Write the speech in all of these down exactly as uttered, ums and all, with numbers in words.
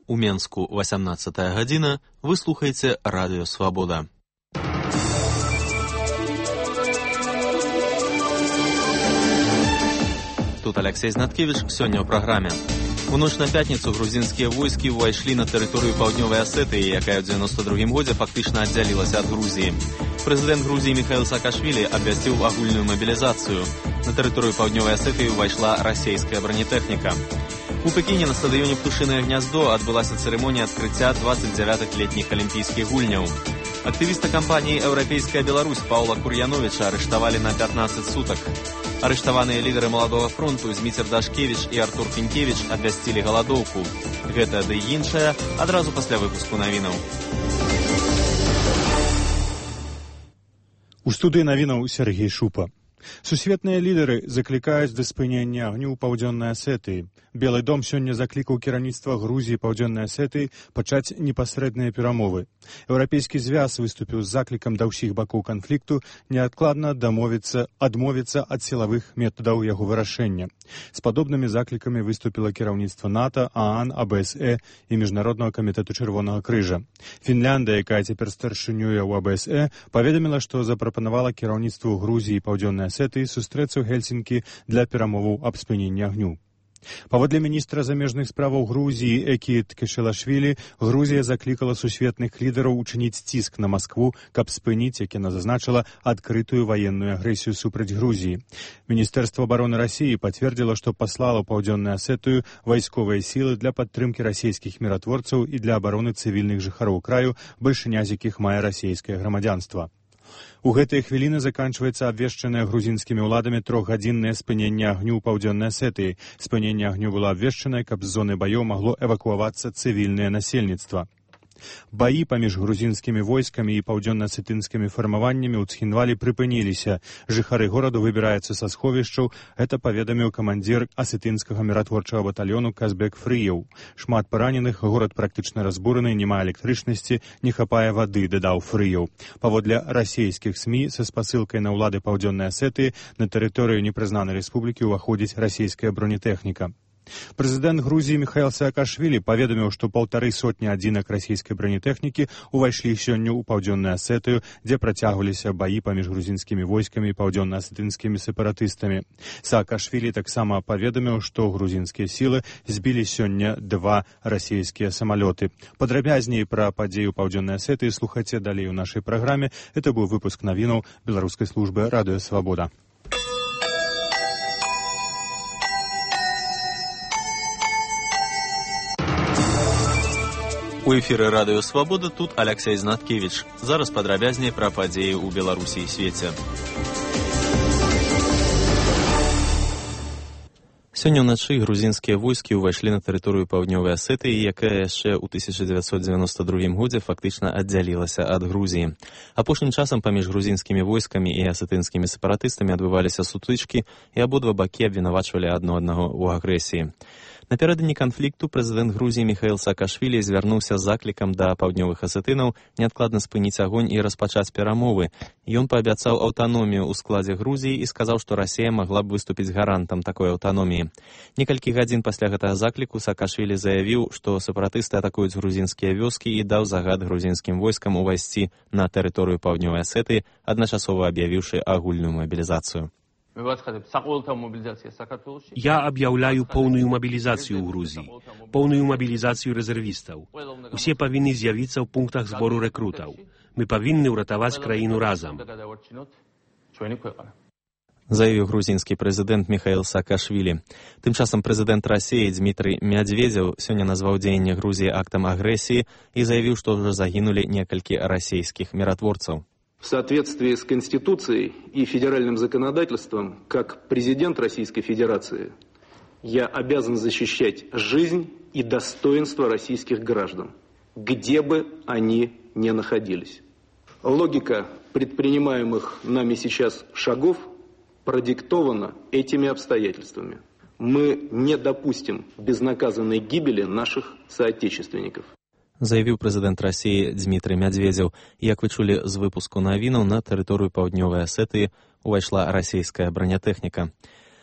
У Менску васямнаццатая гадзіна, вы слухаеце Радыё Свабода. Тут Алексей Знаткевич, сёння ў праграме. У ноч на пятніцу грузінскія войскі ўвайшлі на тэрыторыю Паўднёвай Асетыі, якая ў дзевяноста другім годзе фактычна аддзялілася ад Грузіі. Прэзідэнт Грузіі Міхаіл Саакашвілі абвясціў агульную мабілізацыю. На тэрыторыю Паўднёвай Асетыі ўвайшла расійская бронетэхніка. У Пекіне на стадыёне «Птушынае гняздо» адбылася цырымонія адкрыцця двадцать дзевятых летніх алімпійскіх гульняў. Актывіста кампаніі «Еўрапейская Беларусь» Паўла Кур'яновіча арыштавалі на пятнаццаць сутак. Арыштаваныя лідары Маладога фронту Зміцер Дашкевіч і Артур Пінкевіч абвясцілі галадоўку. Гэта ды і іншае адразу пасля выпуску навінаў. У студыі навінаў Сергей Шупа. Сусветныя лідары заклікаюць да спынення агню ў Паўдзённай Асетыі. Белы дом сёння заклікаў кіраўніцтва Грузіі і Паўдзённай Асетыі пачаць непасрэдныя перамовы. Еўрапейскі звяз выступіў з заклікам да ўсіх бакоў канфлікту неадкладна дамовіцца, адмовіцца ад сілавых метадаў яго вырашэння. З падобнымі заклікамі выступіла кіраўніцтва НАТО, ААН, АБСЭ і Міжнароднага камітэту Чырвонага крыжа. Фінляндыя, якая цяпер старшынюе ў АБСЭ, паведаміла, што запрапанавала кіраўніцтву Грузіі і Паўдзённай Асетыі сустрэцца ў Хельсінкі для перамоваў аб спыненні агню. Паводле міністра замежных справаў Грузіі Эки Ткешелашвілі, Грузія заклікала сусветных лідараў учыніць ціск на Маскву, каб спыніць, як яна зазначыла, адкрытую ваенную агрэсію супраць Грузіі. Міністэрства абароны Расіі пацвердзіла, што паслала ў Паўдзённую Асетыю вайсковыя сілы для падтрымкі расійскіх міратворцаў і для абароны цывільных жыхароў краю, бальшыня з якіх мае расійскае грамадзянства. У гэтыя хвіліны заканчваецца абвешчанае грузінскімі ўладамі трохгадзіннае спыненне агню ў Паўдзённай Асетыі. Спыненне агню было абвешчанае, каб з зоны баёў магло эвакуавацца цывільнае насельніцтва. Баі паміж грузінскімі войскамі і паўдзённа-асетынскімі фармаваннямі ў Цхінвалі прыпыніліся. Жыхары гораду выбіраюцца са сховішчаў, гэта паведаміў камандзір асетынскага міратворчага батальёну Казбек Фрыеў. Шмат параненых, горад практычна разбураны, няма электрычнасці, не хапае вады, дадаў Фрыеў. Паводле расійскіх СМІ са спасылкай на ўлады Паўдзённай Асетыі на тэрыторыю непрызнанай рэспублікі ўваходзіць расійская бронетэхніка. Прэзідэнт Грузіі Міхаіл Саакашвілі паведаміў, што паўтары сотні адзінак расійскай бронетэхнікі ўвайшлі сёння ў Паўдзённую Асетыю, дзе працягваліся баі паміж грузінскімі войскамі і паўдзённа-асетынскімі сепаратыстамі. Саакашвілі таксама паведаміў, што грузінскія сілы збілі сёння два расійскія самалёты. Падрабязней пра падзею Паўдзённай Асетыі слухайце далей у нашай праграме. Это быў выпуск навінаў беларускай службы Радыё Свабода. У эфіры Радыё Свабода, тут Алексей Знаткевич. Зараз падрабязней пра падзеі ў Беларусі і свеце. Сёння ўначы грузінскія войскі ўвайшлі на тэрыторыю Паўднёвай Асетыі, якая яшчэ ў тысяча дзевяцьсот девяносто другім годзе фактычна аддзялілася ад Грузіі. Апошнім часам паміж грузінскімі войскамі і асетынскімі сепаратыстамі адбываліся сутычкі, і абодва бакі абвінавачвалі адно аднаго ў агрэсіі. Напярэдадні канфлікту прэзідэнт Грузіі Міхаіл Саакашвілі звярнуўся з заклікам да паўднёвых асетынаў неадкладна спыніць агонь і распачаць перамовы. Ён паабяцаў аўтаномію ў складзе Грузіі і сказаў, што Расія магла б выступіць гарантам такой аўтаноміі. Некалькі гадзін пасля гэтага закліку Саакашвілі заявіў, што сепаратысты атакуюць грузінскія вёскі і даў загад грузінскім войскам увайсці на тэрыторыю Паўднёвай Асетыі, адначасова аб'явіўшы агульную мабілізацыю. Я аб'яўляю поўную мабілізацыю ў Грузіі, поўную мабілізацыю рэзервістаў. Усе павінны з'явіцца ў пунктах збору рэкрутаў. Мы павінны ўратаваць краіну разам. Заявіў грузінскі прэзідэнт Міхаіл Саакашвілі. Тым часам прэзідэнт Расіі Дмітрый Мядзведзеў сёння назваў дзеянне Грузіі актам агрэсіі і заявіў, што ўжо загінулі некалькі расійскіх міратворцаў. В соответствии с Конституцией и федеральным законодательством, как президент Российской Федерации, я обязан защищать жизнь и достоинство российских граждан, где бы они ни находились. Логика предпринимаемых нами сейчас шагов продиктована этими обстоятельствами. Мы не допустим безнаказанной гибели наших соотечественников. Заявіў прэзідэнт Расіі Дмітрый Мядзведзеў. Як вы чулі з выпуску навінаў, на тэрыторыю Паўднёвай Асетыі ўвайшла расійская бронетэхніка.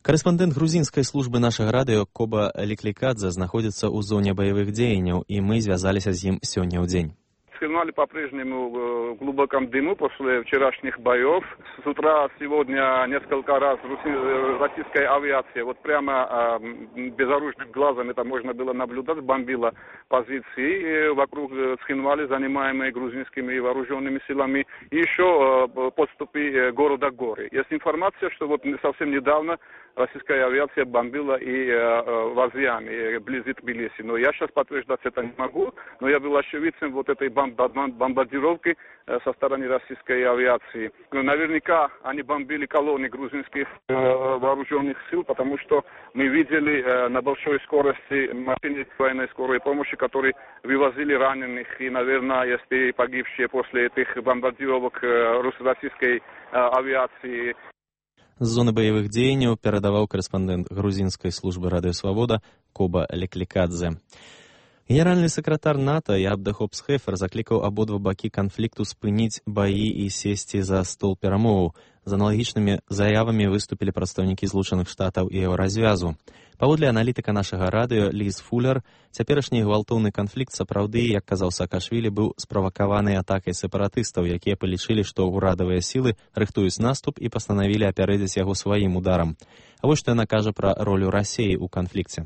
Корэспандэнт грузінскай службы нашага радыё Коба Лекликадзе знаходзіцца ў зоне баявых дзеянняў, і мы звязаліся з ім сёння ў дзень. Сигнали по-прежнему в глубоком дыму после вчерашних боев. С утра сегодня несколько раз российская авиация, вот прямо безоружным глазом это можно было наблюдать, бомбила позиции вокруг Цхинвали, занимаемые грузинскими вооруженными силами, и еще подступы города Горы. Есть информация, что вот совсем недавно российская авиация бомбила и в Азиане, вблизи Тбилиси. Но я сейчас подтверждать это не могу, но я был очевидцем вот этой бомбардировки со стороны российской авиации. Наверняка они бомбили колонны грузинских вооруженных сил, потому что мы видели на большой скорости машины военной скорой помощи, которые вывозили раненых. И, наверное, если погибшие после этих бомбардировок российской авиации. З зоны баявых дзеянняў перадаваў корэспандэнт грузінскай службы радыё Свабода Коба Лекликадзе. Генеральны сакратар НАТО Ябда Хопс-Хефер заклікаў абодва бакі канфлікту спыніць баі і сесці за стол перамоваў. З аналагічнымі заявамі выступілі прадстаўнікі Злучаных Штатаў і Еўразвязу. Паводле аналітыка нашага радыё Ліз Фуллер, цяперашні гвалтоўны канфлікт сапраўды, як казаў Саакашвілі, быў справакаваны атакай сепаратыстаў, якія палічылі, што ўрадавыя сілы рыхтуюць наступ і пастанавілі апярэдзіць яго сваім ударам. А вось што яна кажа пра ролю Расіі ў канфлікце.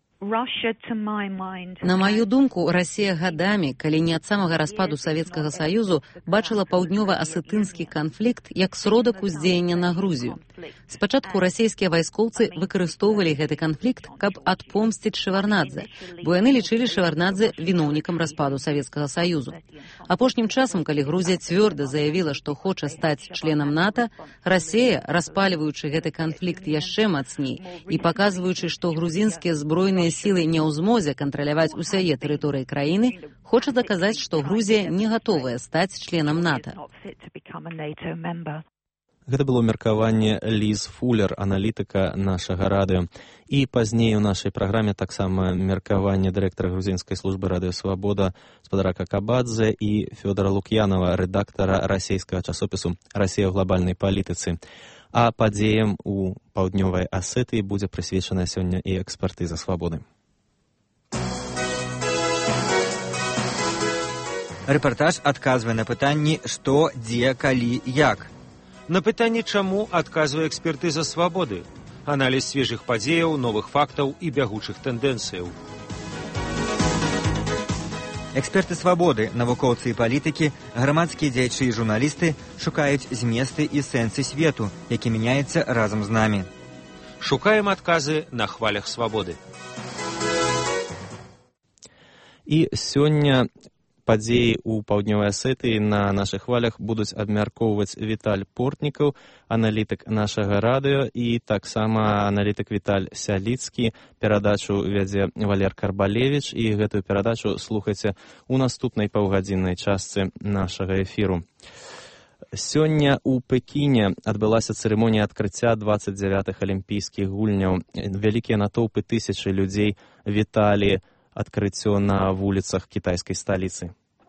На маю думку, Расія гадамі, калі не ад самага распаду Савецкага Саюзу, бачыла паўднёва-асетынскі канфлікт як сродак уздзеяння на Грузію. Спачатку расійскія вайскоўцы выкарыстоўвалі гэты канфлікт, каб адпомсціць Шеварднадзе, бо яны лічылі Шеварднадзе віноўнікам распаду Савецкага Саюзу. Апошнім часам, калі Грузія цвёрда заявіла, што хоча стаць членам НАТО, Расія, распальваючы гэты канфлікт яшчэ мацней і паказваючы, што грузінскія збройныя сілы не ў змозе кантраляваць усяе тэрыторыі краіны, хоча даказаць, што Грузія не гатовая стаць членам НАТО. Гэта было меркаванне Ліз Фуллер, аналітыка нашага радыё. І пазней у нашай праграме таксама меркаванне дырэктара грузінскай службы радыё Свабода спадара Какабадзе і Фёдора Лук'янова, рэдактара расійскага часопісу «Расія ў глобальнай палітыцы». А падзеям у паўднёвай Асетыі будзе прысвечаная сёння і экспертыза Свабоды. Рэпартаж адказвае на пытанні «Што, дзе, калі, як?». На пытанне «Чаму» адказвае экспертыза Свабоды. Аналіз свежых падзеяў, новых фактаў і бягучых тэндэнцыяў. Эксперты Свабоды, навукоўцы і палітыкі, грамадскія дзеячы і журналісты шукаюць зместы і сэнсы свету, які мяняецца разам з намі. Шукаем адказы на хвалях Свабоды. І сёння падзеі ў паўднёвай Асетыі на нашых хвалях будуць абмяркоўваць Віталь Портнікаў, аналітык нашага радыё, і таксама аналітык Віталь Сяліцкі. Перадачу вядзе Валер Карбалевіч, і гэтую перадачу слухайце ў наступнай паўгадзіннай частцы нашага эфіру. Сёння ў Пекіне адбылася цырымонія адкрыцця дваццаць дзявятых алімпійскіх гульняў. Вялікія натоўпы тысячы людзей віталі адкрыццё на вуліцах кітайскай сталіцы.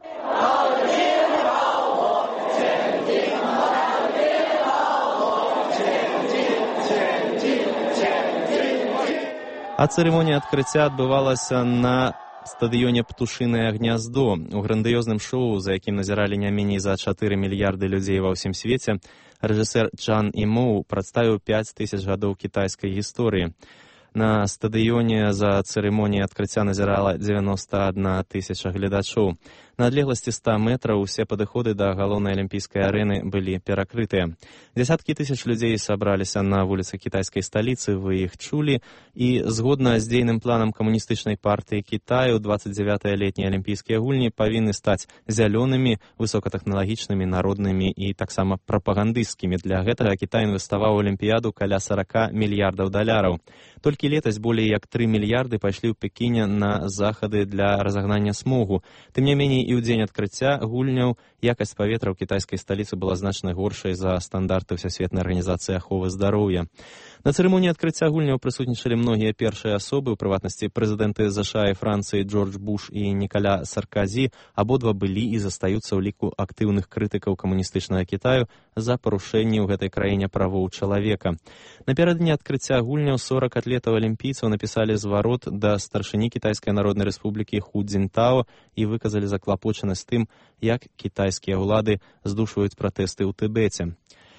А цырымонія адкрыцця адбывалася на стадыёне «Птушынае гняздо». У грандыёзным шоу, за якім назіралі не меней за чатыры мільярды людзей ва ўсім свеце, рэжысэр Чан Імоў прадставіў пяць тысяч гадоў кітайскай гісторыі. На стадыёне за цырымоніяй адкрыцця назірала дзевяноста адна тысяча гледачоў. На адлегласці ста метраў усе падыходы да галоўнай алімпійскай арэны былі перакрытыя. Дзясяткі тысяч людзей сабраліся на вуліцы кітайскай сталіцы, вы іх чулі, і згодна з дзейным планам камуністычнай партыі Кітаю дваццаць дзявятыя летнія алімпійскія гульні павінны стаць зялёнымі, высокатэхналагічнымі, народнымі і таксама прапагандысцкімі. Для гэтага Кітай інвеставаў у алімпіяду каля сорок мільярдаў даляраў. Толькі летась болей як тры мільярды пайшлі ў Пекіне на захады для разагнання смогу. Тым не меней, і ў дзень адкрыцця гульняў якасць паветра ў кітайскай сталіцы была значна горшай за стандарты Всесветнай арганізацыі аховы здароўя. На цырымоніі адкрыцця гульняў прысутнічалі многія першыя асобы, у прыватнасці прэзідэнты ЗША і Францыі Джордж Буш і Нікаля Сарказі, абодва былі і застаюцца ў ліку актыўных крытыкаў камуністычнага Кітаю за парушэнні ў гэтай краіне правоў чалавека. Напярэдадні адкрыцця гульняў сорак атлетаў-алімпійцаў напісалі зварот да старшыні Кітайскай Народнай Рэспублікі Ху Цзінтао і выказалі заклапочанасць тым, як кітайскія ўлады здушваюць пратэсты ў Тыбеце.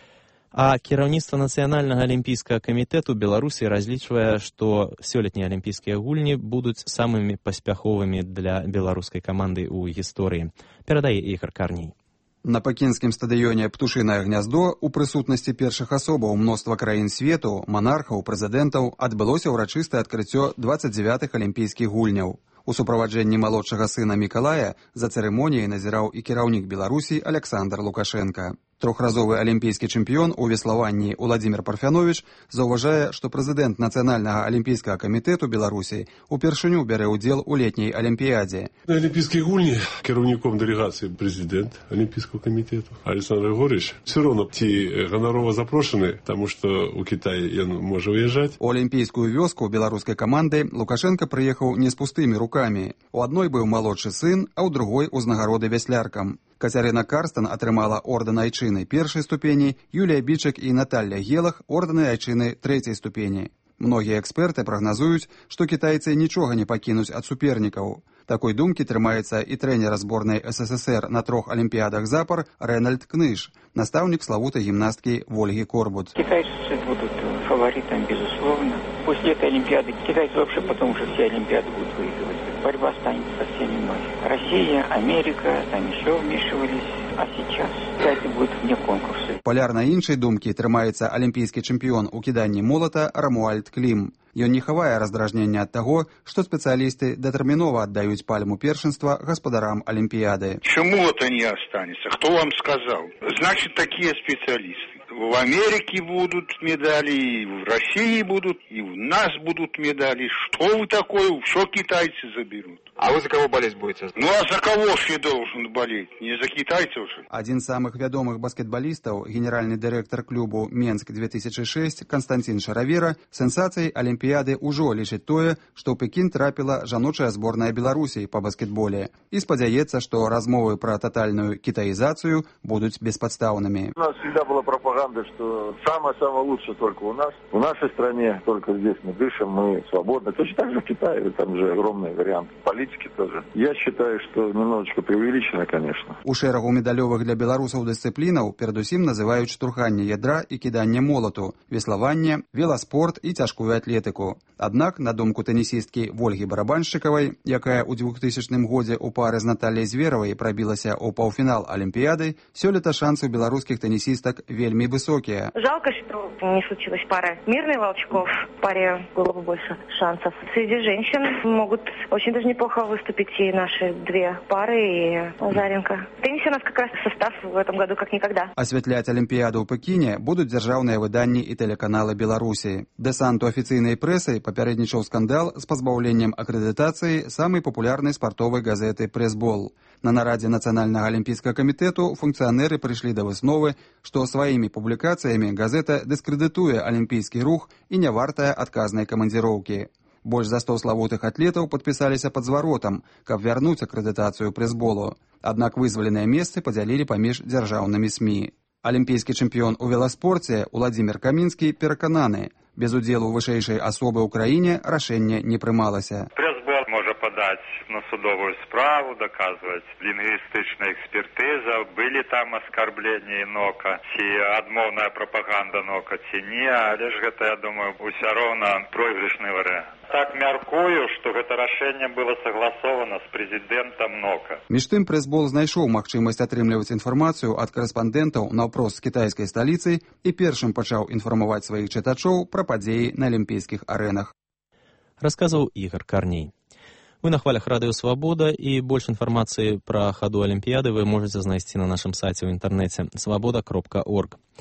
А кіраўніцтва Нацыянальнага алімпійскага камітэту Беларусі разлічвае, што сёлетнія алімпійскія гульні будуць самымі паспяховымі для беларускай каманды ў гісторыі. Перадае Ігар Карней. На пекінскім стадыёне «Птушынае гняздо» у прысутнасці першых асобаў мноства краін свету, манархаў, прэзідэнтаў адбылося ўрачыстае адкрыццё дваццаць дзявятых алімпійскіх гульняў. У суправаджэнні малодшага сына Мікалая за цырымоніяй назіраў і кіраўнік Беларусі Аляксандр Лукашенка. Трохразовы алімпійскі чэмпіён у веславанні Уладзімір Парфяновіч заўважае, што прэзідэнт Нацыянальнага алімпійскага камітэту Беларусі упершыню бярэ ўдзел у летняй алімпіядзе. На алімпійскія гульні кіраўніком дэлегацыі прэзідэнт алімпійскага камітэту Александр Григорьевич. Все роўно ці ганарова запрошаны, таму што ў Кітай ён можа выязджаць. У алімпійскую вёску беларускай каманды Лукашенка прыехаў не з пустымі рукамі. У адной быў малодшы сын, а ў другой узнагароды вясляркам. Кацярына Карстан атрымала ордэн айчыны першай ступені, Юлія Бічак і Наталля Гелах ордэны айчыны трэцяй ступені. Многія эксперты прагназуюць, што кітайцы нічога не пакінуць ад супернікаў. Такой думкі трымаецца і трэнер зборнай СССР на трох алімпіядах запар Рэнальд Кныш, настаўнік славутай гімнасткі Вольгі Корбут. Китайцы будут фаворитом, безусловно. После этой олимпиады китайцы вообще потом уже все олимпиады будут выигрывать. Борьба станет совсем иной. Россия, Америка, там еще вмешивались, а сейчас китайцы будут вне конкурса. Палярна іншай думкі трымаецца алімпійскі чэмпіён у кіданні молата Рамуальд Клім. Ён не хавае раздражнення ад таго, што спецыялісты датэрмінова аддаюць пальму першынства гаспадарам алімпіяды. Чему это не останется? Кто вам сказал? Значит, такие специалисты. В Америке будут медали, и в России будут, и у нас будут медали. Что вы такое? Что китайцы заберут? А вы за кого болеть будете? Ну а за кого ж я должен болеть? Не за китайцев же. Один з самых вядомых баскетбалістаў, генеральны дырэктар клубу Менск две тысячи шесть Константин Шаравера, сенсацыяй алімпіяды ўжо лічыць тое, што ў Пекін трапіла жаночая зборная Беларусі па баскетболе і спадзяецца, што размовы пра татальную кітаізацыю будуць беспадстаўнымі. У нас всегда была пропаганда, что самое-самое лучшее только у нас. В нашей стране только здесь мы дышим, мы свободны. Точно так же в Китае, там же огромный вариант. Политики тоже. Я считаю, что немножечко преувеличено, конечно. У шэрагу медалёвых для беларусаў дысцыплінаў перадусім называюць штурханне ядра і кіданне молату, веславанне, веласпорт і цяжкую атлетыку. Аднак, на думку тэнісісткі Вольгі Барабаншчыкавай, якая ў двухтысячным годзе ў пары з Натальяй Зверавай прабілася ў паўфінал алімпіяды, сёлета шансы ў беларускіх тэнісістак вельмі высокие. Жалко, что не случилась пара мирных волчков. В паре было бы больше шансов. Среди женщин могут очень даже неплохо выступить и наши две пары, и Заренко. В теннисе у нас как раз состав в этом году как никогда. Асвятляць алімпіяду ў Пекіне будуць дзяржаўныя выданні і тэлеканалы Беларусі. Дэсанту афіцыйнай прэсы папярэднічаў скандал з пазбаўленнем акрэдытацыі самай папулярнай спартовай газеты «Прэсбол». На нарадзе Нацыянальнага алімпійскага камітэту функцыянеры прыйшлі да высновы, што сваімі публікацыямі газета дыскрэдытуе алімпійскі рух і не вартая адказнай камандзіроўкі. Больш за сто славутых атлетаў падпісаліся пад зваротам, каб вярнуць акрэдытацыю прэсболу. Аднак вызваленыя месцы падзялілі паміж дзяржаўнымі СМІ. Алімпійскі чэмпіён у веласпорце Уладзімір Камінскі перакананы, без удзелу вышэйшай асобы ў краіне рашэнне не прымалася. Прэсбол можа падаць на судовую справу, даказваць лінгвістычная экспертыза, былі там аскарбленні нока, ці адмоўная прапаганда нока, ці не, але ж гэта, я думаю, усё роўна пройгрышны варыянт. Так мяркую, што гэта рашэнне было сагласована з прэзідэнтам нока. Між тым прэсбол знайшоў магчымасць атрымліваць інфармацыю ад карэспандэнтаў наўпрост з кітайскай сталіцы і першым пачаў інфармаваць сваіх чытачоў пра падзеі на алімпійскіх арэнах. Расказваў Ігар Карней. Вы на хвалях радыё «Свабода» і больш інфармацыі пра хаду алімпіяды вы можаце знайсці на нашым сайце ў інтэрнэце свабода кропка орг.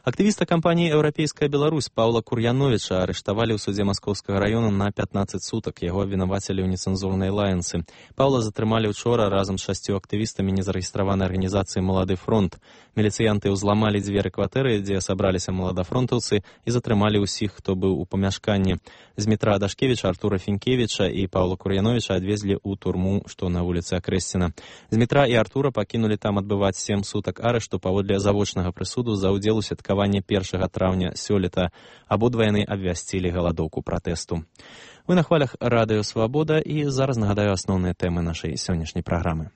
Актывіста кампаніі «Еўрапейская Беларусь» Паўла Кур'яновіча арыштавалі ў судзе Маскоўскага раёна на пятнаццаць сутак. Яго абвінавацілі ў нецэнзурнай лаянцы. Паўла затрымалі учора разам з шасцю актывістамі незарэгістраванай арганізацыі «Малады фронт». Міліцыянты ўзламалі дзверы кватэры, дзе сабраліся маладафронтаўцы, і затрымалі ўсіх, хто быў у памяшканні. Змітра Дашкевіча, Артура Фінкевіча і Паўла Кур'яновіча адвезлі ў турму, што на вуліцы Акрэсціна. Змітра і Артура пакінулі там адбываць сем сутак арышту паводле завочнага прысуду за ўдзел у святкаванні першага траўня сёлета. Абодва яны абвясцілі галадоўку пратэсту. Вы на хвалях радыё «Свабода», і зараз нагадаю асноўныя тэмы нашай сённяшняй праграмы.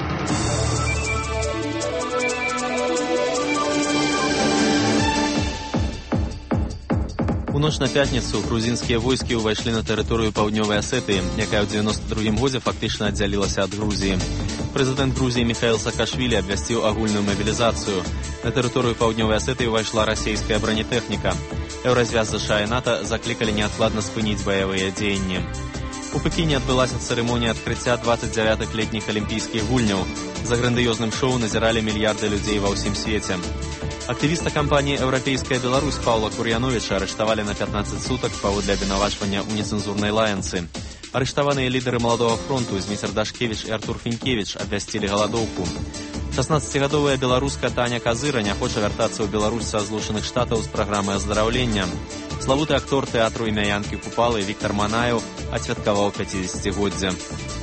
У ноч на пятніцу грузінскія войскі ўвайшлі на тэрыторыю паўднёвай Асетыі, якая ў дзевяноста другім годзе фактычна аддзялілася ад Грузіі. Прэзідэнт Грузіі Міхаіл Саакашвілі абвясціў агульную мабілізацыю. На тэрыторыю паўднёвай Асетыі ўвайшла расійская бронетэхніка. Еўразвяз ЗША і НАТО заклікалі неадкладна спыніць баявыя дзеянні. У Пекіне адбылася цырымонія адкрыцця дваццаць дзявятых летніх алімпійскіх гульняў. За грандыёзным шоу назіралі мільярды людзей ва ўсім свеце. Актывіста кампаніі «Еўрапейская Беларусь» Паўла Кур'яновіча арыштавалі на пятнаццаць сутак паводле абвінавачвання ў нецэнзурнай лаянцы. Арыштаваныя лідары «Маладога фронту» Зміцер Дашкевіч і Артур Фінкевіч абвясцілі галадоўку. шаснаццацігадовая беларуска Таня Казыра не хоча вяртацца ў Беларусь са Злучаных Штатаў з праграмы аздараўлення. Славуты актор тэатру імя Янкі Купалы Віктар Манаеў адсвяткаваў пяцідзесяцігоддзе.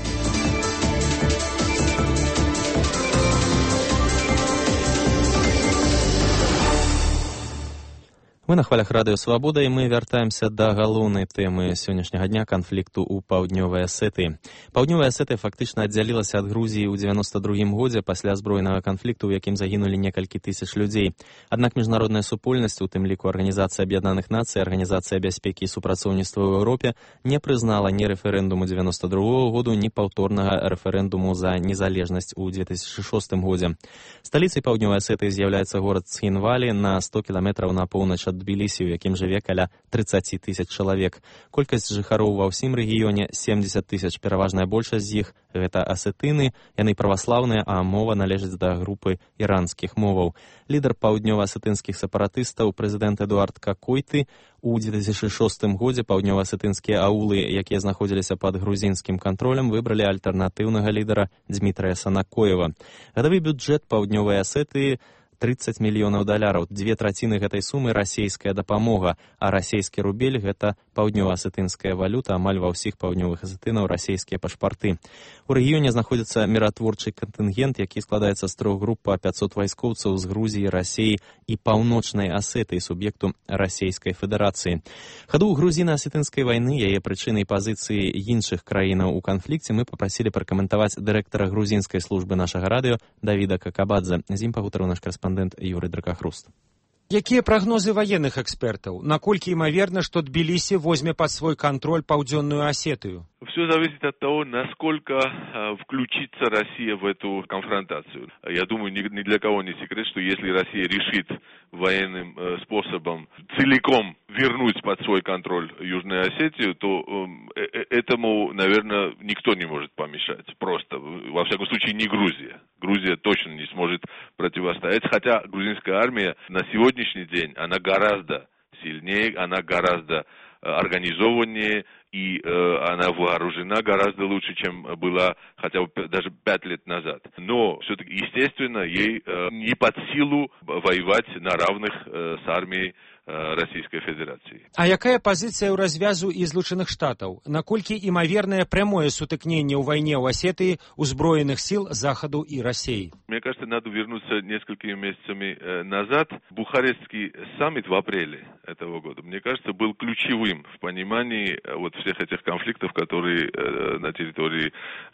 Мы на хвалях радыё «Свабода», і мы вяртаемся да галоўнай тэмы сённяшняга дня — канфлікту ў паўднёвай Асетыі. Паўднёвая Асетыя фактычна аддзялілася ад Грузіі ў дзевяноста другім годзе пасля збройнага канфлікту, у якім загінулі некалькі тысяч людзей. Аднак міжнародная супольнасць, у тым ліку Арганізацыя Аб'яднаных Нацый, Арганізацыя бяспекі і супрацоўніцтва ў Еўропе, не прызнала ні рэферэндуму дзевяноста другога году, ні паўторнага рэферэндуму за незалежнасць у две тысячы шостым годзе. Сталіцай паўднёвай Асетыі з'яўляецца горад Цхінвалі на сто кіламетраў на поўнач ад Тбілісі, у якім жыве каля трыццаць тысяч чалавек. Колькасць жыхароў ва ўсім рэгіёне сямдзесят тысяч, пераважная большасць з іх гэта асетыны, яны праваслаўныя, а мова належыць да групы іранскіх моваў. Лідар паўднёва-асетынскіх сепаратыстаў прэзідэнт Эдуард Какойты у две тысячы шостым годзе паўднёва-асетынскія аулы, якія знаходзіліся пад грузінскім кантролем, выбралі альтэрнатыўнага лідара Дзмітрая Санакоева. Гадавы бюджэт паўднёвай Асетыі трыццаць мільёнаў даляраў. Дзве траціны гэтай сумы расійская дапамога, а расійскі рубель — гэта паўднёва-асетынская валюта, амаль ва ўсіх паўднёвых асетынаў расійскія пашпарты. У рэгіёне знаходзіцца міратворчы кантынгент, які складаецца з трох груп па пяцьсот вайскоўцаў з Грузіі, Расіі і паўночнай Асетыі, суб'екту Расійскай Федэрацыі. Хаду грузіна-асетынскай вайны, яе прычыны і пазіцыі іншых краінаў у канфлікце мы папрасілі пракаментаваць дырэктара грузінскай службы нашага радыё Давіда Какабадзе. З ім пагутарыў наш корэспандэнт Юрый Дракахруст. Якія прагнозы ваенных экспертаў? Наколькі імаверна, што Тбілісі возьме пад свой контроль паўдзённую Осетию? Все зависит от того, насколько э, включится Россия в эту конфронтацию. Я думаю, ни, ни для кого не секрет, что если Россия решит военным э, способом целиком вернуть под свой контроль Южную Осетию, то э, э, этому, наверное, никто не может помешать. Просто, во всяком случае, не Грузия. Грузия точно не сможет противостоять, хотя грузинская армия на сегодняшний день, она гораздо сильнее, она гораздо организованнее, и э, она вооружена гораздо лучше, чем была хотя бы даже пять лет назад. Но все-таки, естественно, ей э, не под силу воевать на равных э, с армией Российской Федерации. А якая пазіцыя ў развязу і Злучаных Штатаў? Наколькі імавернае прямое сутыкненне ў вайне ў Осетии узброеных сил Заходу и России? Мне кажется, надо вернуться несколькими месяцами назад. Бухарестский саммит в апреле этого года, мне кажется, был ключевым в понимании вот всех этих конфликтов, которые на территории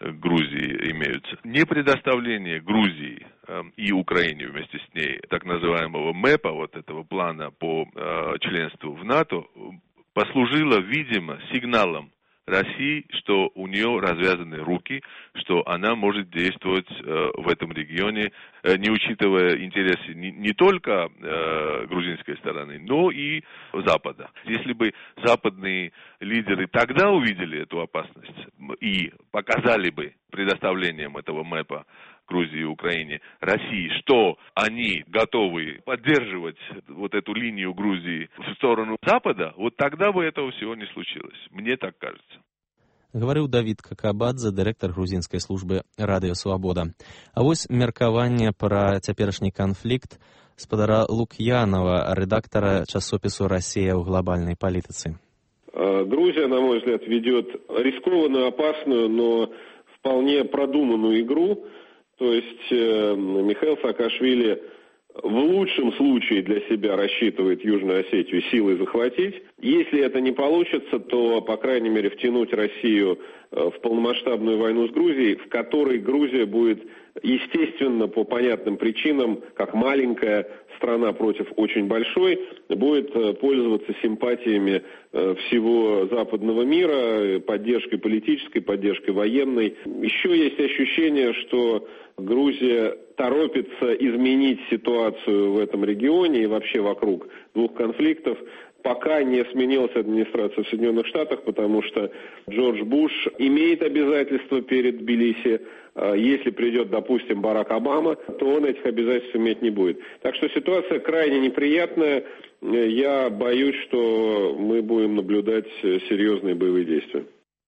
Грузии имеются. Не предоставление Грузии и Украине вместе с ней так называемого МЭПа, вот этого плана по э, членству в НАТО, послужило, видимо, сигналом России, что у нее развязаны руки, что она может действовать э, в этом регионе, э, не учитывая интересы не, не только э, грузинской стороны, но и Запада. Если бы западные лидеры тогда увидели эту опасность и показали бы предоставлением этого МЭПа Грузии и Украине, России, что они готовы поддерживать вот эту линию Грузии в сторону Запада, вот тогда бы этого всего не случилось. Мне так кажется. Гаварыў Давід Какабадзе, дырэктар грузінскай службы радыё Свабода. А вось меркаванне пра цяперашні канфлікт спадара Лук'янова, рэдактара часопісу «Россия» в глобальной политике. Грузия, на мой взгляд, ведет рискованную, опасную, но вполне продуманную игру. То есть Михаил Саакашвили в лучшем случае для себя рассчитывает Южную Осетию силой захватить. Если это не получится, то, по крайней мере, втянуть Россию в полномасштабную войну с Грузией, в которой Грузия будет, естественно, по понятным причинам, как маленькая страна против очень большой, будет пользоваться симпатиями всего западного мира, поддержкой политической, поддержкой военной. Еще есть ощущение, что Грузия торопится изменить ситуацию в этом регионе и вообще вокруг двух конфликтов, пока не сменилась администрация в Соединенных Штатах, потому что Джордж Буш имеет обязательства перед Тбилиси. Если придет, допустим, Барак Обама, то он этих обязательств иметь не будет. Так что ситуация крайне неприятная. Я боюсь, что мы будем наблюдать серьезные боевые действия.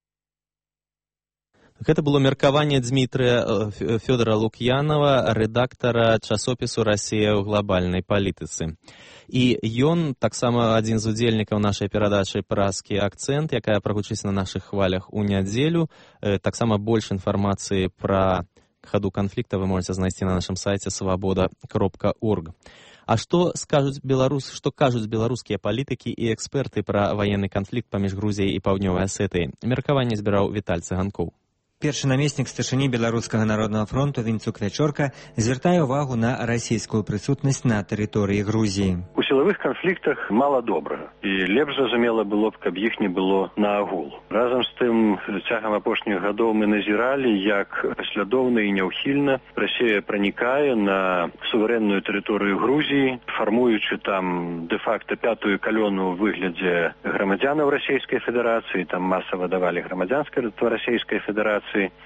Гэта было меркаванне Дмітрыя Фёдора Лук'янова, рэдактара часопісу «Россия» ў глобальнай палітыцы. І ён, таксама адзін з удзельнікаў нашай перадачы «Празкі акцэнт», якая прагучыць на нашых хвалях у нядзелю. Таксама больш інфармацыі пра хаду канфлікта вы можете знайсці на нашым сайце свабода кропка орг. А што скажуць беларус, што кажуць беларускія палітыкі і эксперты пра ваенны канфлікт паміж Грузіяй і Паўднёвай Асетыяй? Меркаванне збіраў Віталь Цыганкоў. Першы намеснік старшыні Беларускага народнага фронту Вінцук Вячорка звяртае ўвагу на расійскую прысутнасць на тэрыторыі Грузіі. У сілавых канфліктах мала добрага, і лепш зразумела было б, каб іх не было наагул. Разам з тым, цягам апошніх гадоў мы назіралі, як паслядоўна і няўхільна Расія пранікае на суверэнную тэрыторыю Грузіі, фармуючы там дэ-факта пятую калёну ў выглядзе грамадзянаў Расійскай Федэрацыі, там масава давалі грамадзянскае Расійскай Федэрацыі,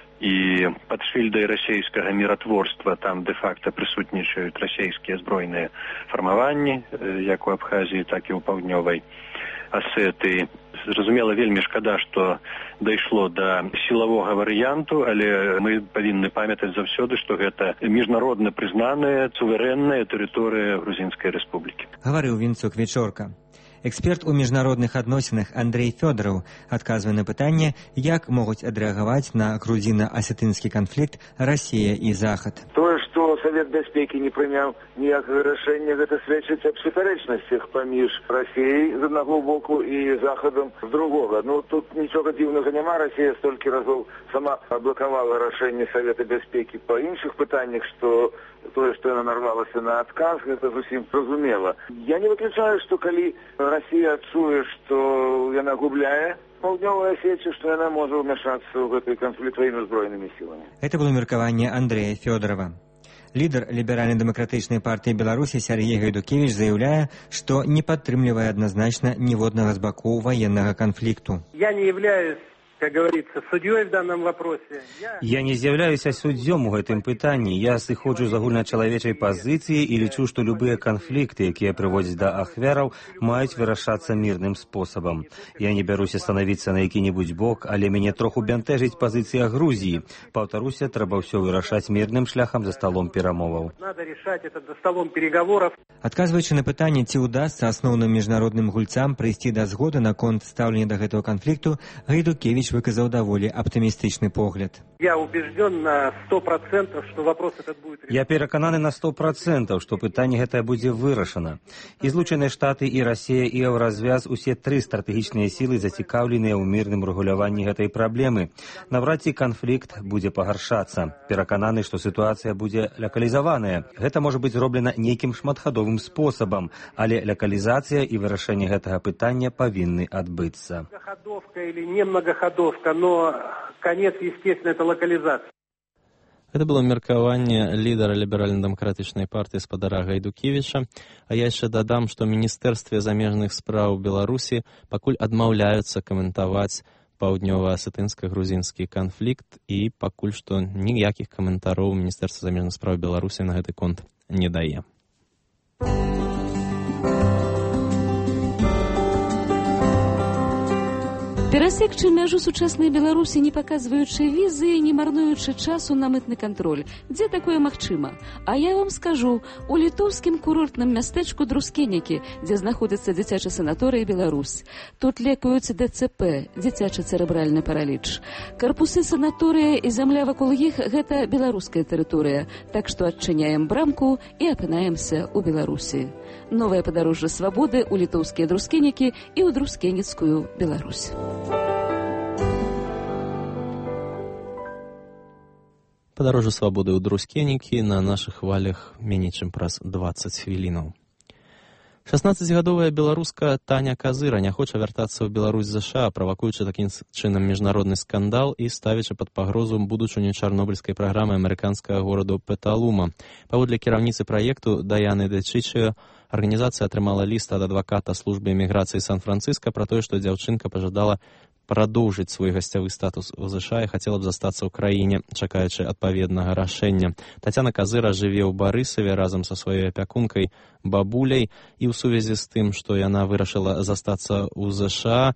і пад шыльдай расійскага міратворства там дэ-факта прысутнічаюць расійскія збройныя фармаванні, як у Абхазіі, так і ў Паўднёвай Асетыі. Зразумела, вельмі шкада, што дайшло да сілавога варыянту, але мы павінны памятаць заўсёды, што гэта міжнародна прызнаная суверэнная тэрыторыя Грузінскай рэспублікі. Гаварыў Вінцук Вячорка. Эксперт у міжнародных адносінах Андрей Фёдораў адказвае на пытанне, як могуць адрэагаваць на грузіна-асетынскі канфлікт Расія і Захад. Тое, што Савет бяспекі не прыняў ніякага рашэння, гэта сведчыць аб супярэчнасцях паміж Расіяй з аднаго боку і Захадам з другога. Ну, тут нічога дзіўнага няма. Расія столькі разоў сама аблакавала рашэнне Савета бяспекі па іншых пытаннях, што тое, што яна нарвалася на адказ, гэта зусім зразумела. Я не выключаю, што калі Расія адчуе, што яна губляе Паўднёвую Асетию, што яна можа ўмяшацца ў гэты канфлікт вайну збройнымі сіламі. Это было меркаванне Андрэя Фёдорова. Лідар ліберальна-дэмакратычнай партыі Беларусі Сергей Гайдукевіч заяўляе, што не падтрымлівае адназначна ніводнага з бакоў ваеннага канфлікту. Я не являюсь, как говорится, судьей в данном вопросе. Я... я не з'яўляюся суддзём у гэтым пытанні. Я сыходжу з агульначалавечай пазіцыі і лічу, што любыя канфлікты, якія прыводзяць да ахвяраў, маюць вырашацца мірным спосабам. Я не бяруся станавіцца на які-небудзь бок, але мяне троху бянтэжыць пазіцыя Грузіі. Паўтаруся, трэба ўсё вырашаць мірным шляхам за сталом перамоваў. Надо решать это за столом переговоров. Адказваючы на пытанне, ці ўдасца асноўным міжнародным гульцам прыйсці да згоды наконт стаўлення да гэтага канфлікту, Гайдукевіч выказаў даволі аптымістычны погляд. Я убежден на сто процентов, что вопрос этот будет решен. Я перакананы на сто процентов, што пытанне гэтае будзе вырашана. І Злучаныя Штаты, і Расія, і Еўразвяз, усе тры стратэгічныя сілы зацікаўленыя ў мірным рэгуляванні гэтай праблемы. Наўрад ці канфлікт будзе пагаршацца. Перакананы, што сітуацыя будзе лакалізаваная. Гэта можа быць зроблена нейкім шматхадовым спосабам, але лакалізацыя і вырашэнне гэтага пытання павінны адбыцца. Многоходовка или не многоходовка, но конец, естественно, это локализация. Гэта было меркаванне лідара ліберальна-дэмакратычнай партыі спадара Гайдукевіча. А я яшчэ дадам, што ў Міністэрстве замежных спраў Беларусі пакуль адмаўляюцца каментаваць паўднёва-асетынска-грузінскі канфлікт, і пакуль што ніякіх каментараў Міністэрства замежных спраў Беларусі на гэты конт не дае. Перасекчы мяжу сучаснай Беларусі, не паказваючы візы і не марнуючы часу на мытны кантроль. Дзе такое магчыма? А я вам скажу, у літоўскім курортным мястэчку Друскенікі, дзе знаходзіцца дзіцячы санаторый Беларусь. Тут лекуюць дэ цэ пэ, дзіцячы цэрэбральны параліч. Карпусы санаторыя і зямля вакол іх – гэта беларуская тэрыторыя. Так што адчыняем брамку і апынаемся ў Беларусі. Новае падарожжа свабоды ў літоўскія Друскенікі і ў Друскеніцкую Беларусь. Падарожжа свабоды ў Друскенікі на нашых хвалях меней чым праз дваццаць хвілінаў. шаснаццацігадовая беларуска Таня Казыра не хоча вяртацца ў Беларусь ЗША, правакуючы такім чынам міжнародны скандал і ставячы пад пагрозу будучыню чарнобыльскай праграмы амерыканскага гораду Петалума. Паводле кіраўніцы праекту Даяны Дачычы, арганізацыя атрымала ліст ад адваката службы эміграцыі Сан-Францыска пра тое, што дзяўчынка пажадала прадоўжыць свой гасцявы статус у ЗША і хацела б застацца ў краіне, чакаючы адпаведнага рашэння. Тацяна Казыра жыве ў Барысаве разам са сваёй апякункай бабуляй, і ў сувязі з тым, што яна вырашыла застацца ў ЗША,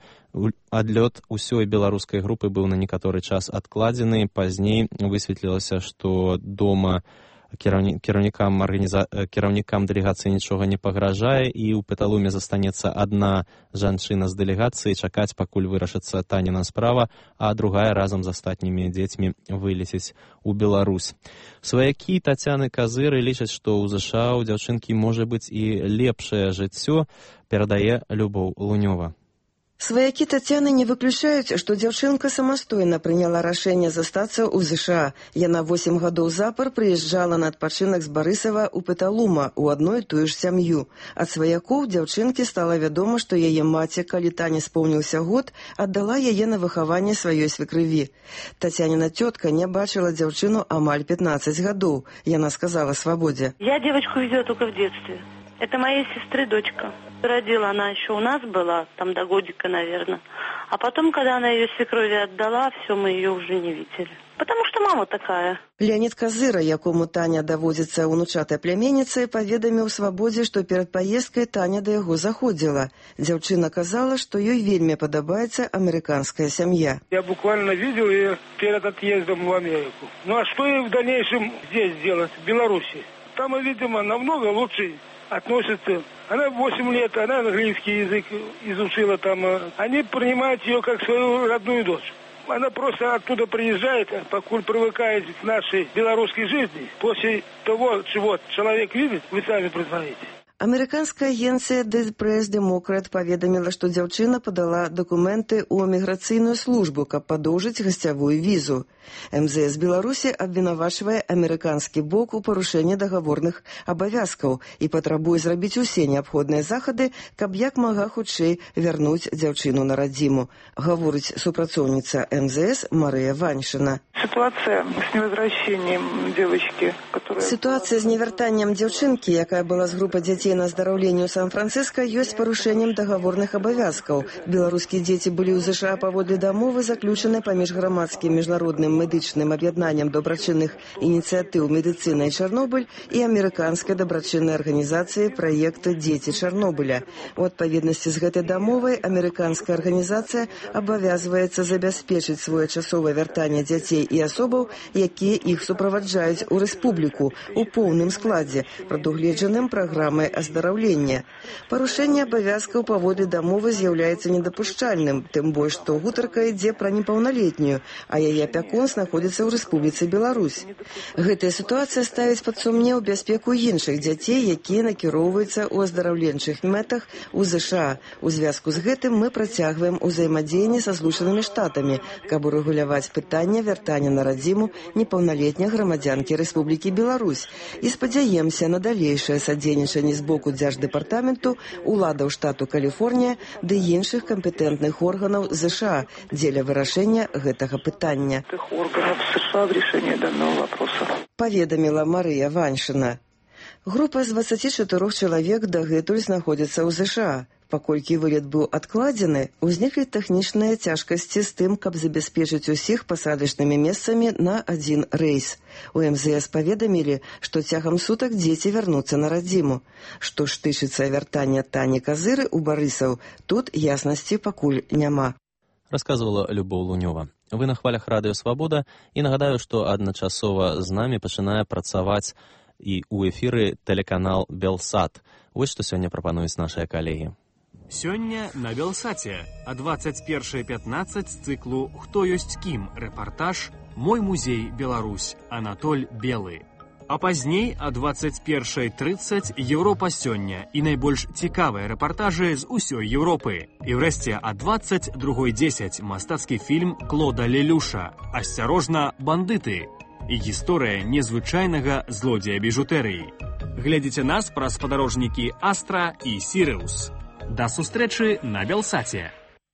адлёт усёй беларускай групы быў на некаторы час адкладзены. Пазней высветлілася, што дома кіраўнікам арганіза... кіраўнікам дэлегацыі нічога не пагражае, і ў Петалуме застанецца адна жанчына з дэлегацыі чакаць, пакуль вырашыцца Таніна справа, а другая разам з астатнімі дзецьмі вылецець у Беларусь. Сваякі Тацяны Казыры лічаць, што ў ЗША у дзяўчынкі можа быць і лепшае жыццё, перадае Любоў Лунёва. Сваякі Тацяны не выключаюць, што дзяўчынка самастойна прыняла рашэнне застацца ў ЗША. Яна восем гадоў запар прыязджала на адпачынак з Барысава ў Петалума у адной і тую ж сям'ю. Ад сваякоў дзяўчынкі стала вядома, што яе маці, калі Тані споўніўся год, аддала яе на выхаванне сваёй свекрыві. Тацяніна цётка не бачыла дзяўчыну амаль пятнаццаць гадоў. Яна сказала «Свободе». Я девочку видела только в детстве. Это моей сестры дочка. Родила она еще у нас была, там до годика, наверное. А потом, когда она ее свекрови отдала, все, мы ее уже не видели. Потому что мама такая. Леонид Казыра, якому Таня даводзіцца ўнучатай пляменніцай, паведаміў Свабодзе, што перад паездкай Таня да яго заходзіла. Дзяўчына казала, што ёй вельмі падабаецца амерыканская сям'я. Я буквально видел ее перед отъездом в Америку. Ну а что ей в дальнейшем здесь делать, в Беларуси? Там, видимо, намного лучше относятся. Она восемь лет, она английский язык изучила там. Они принимают ее как свою родную дочь. Она просто оттуда приезжает, покуль привыкает к нашей белорусской жизни. После того, чего человек видит, вы сами признаете. Амерыканская агенцыя The Press Democrat паведаміла, што дзяўчына падала дакументы ў міграцыйную службу, каб падоўжыць гасцявую візу. эм зэ эс Беларусі абвінавачвае амерыканскі бок у парушэнні дагаворных абавязкаў і патрабуе зрабіць усе неабходныя захады, каб як мага хутчэй вярнуць дзяўчыну на радзіму. Гаворыць супрацоўніца эм зэ эс Марыя Ваньшына. Ситуация с невозвращением девочки, которая... Ситуацыя з невяртаннем дзяўчынкі, якая была з групы дзяцей на здараўленні ў Сан-Францыска, ёсць парушэннем дагаворных абавязкаў. Беларускія дзеці былі ў ЗША паводле дамовы, заключанай паміж грамадскім міжнародным медычным аб'яднаннем добрачынных ініцыятыў «Медыцына і Чарнобыль» і амерыканскай дабрачыннай арганізацыі праекта «Дзеці Чарнобыля». У адпаведнасці з гэтай дамовай амерыканская арганізацыя абавязваецца забяспечыць своечасовае вяртанне дзяцей і асобаў, якія іх суправаджаюць у рэспубліку у поўным складзе, прадугледжаным праграмай аздараўлення. Парушэнне абавязкаў паводле дамовы з'яўляецца недапушчальным, тым больш, што гутарка ідзе пра непаўналетнюю, а яе апякун знаходзіцца ў Рэспубліцы Беларусь. Гэтая сітуацыя ставіць пад сумнеў бяспеку іншых дзяцей, якія накіроўваюцца ў аздараўленчых мэтах у ЗША. У звязку з гэтым мы працягваем узаемадзеянне са Злучанымі Штатамі, каб урэгуляваць пытанне вяртання на радзіму непаўналетняй грамадзянкі Рэспублікі Беларусь і спадзяемся на далейшае садзейнічанне з боку дзярждэпартаменту, уладаў штату Каліфорнія ды іншых кампетэнтных органаў ЗША дзеля вырашэння гэтага пытання. Органов США в решении данного вопроса. Паведаміла Марыя Ваньшына. Група з дваццаці чатырох чалавек дагэтуль знаходзіцца ў ЗША. Паколькі вылет быў адкладзены, узніклі тэхнічныя цяжкасці з тым, каб забяспечыць усіх пасадачнымі месцамі на адзін рэйс. У эм зэ эс паведамілі, што цягам сутак дзеці вярнуцца на радзіму. Што ж тычыцца вяртання Тані Казыры ў Барысаў, тут яснасці пакуль няма. Расказвала Любоў Лунёва. Вы на хвалях Радыё Свабода, і нагадаю, што адначасова з намі пачынае працаваць і ў эфіры тэлеканал Белсат. Вось што сёння прапануюць нашыя калегі. Сёння на Белсаце а двадцать первое пятнадцать з цыклу «Хто ёсць кім» рэпартаж «Мой музей Беларусь» Анатоль Белы. А пазней а двадцать первое тридцать Европа сёння і найбольш цікавыя рэпартажы з усёй Европы. І ўрэшце а двадцать два десять мастацкі фільм Клода Лелюша «Асцярожна, бандыты» і гісторыя незвычайнага злодзея біжутэрыі. Глядзіце нас праз спадарожнікі Астра і Сіриус. Да сустрэчы на Белсаце.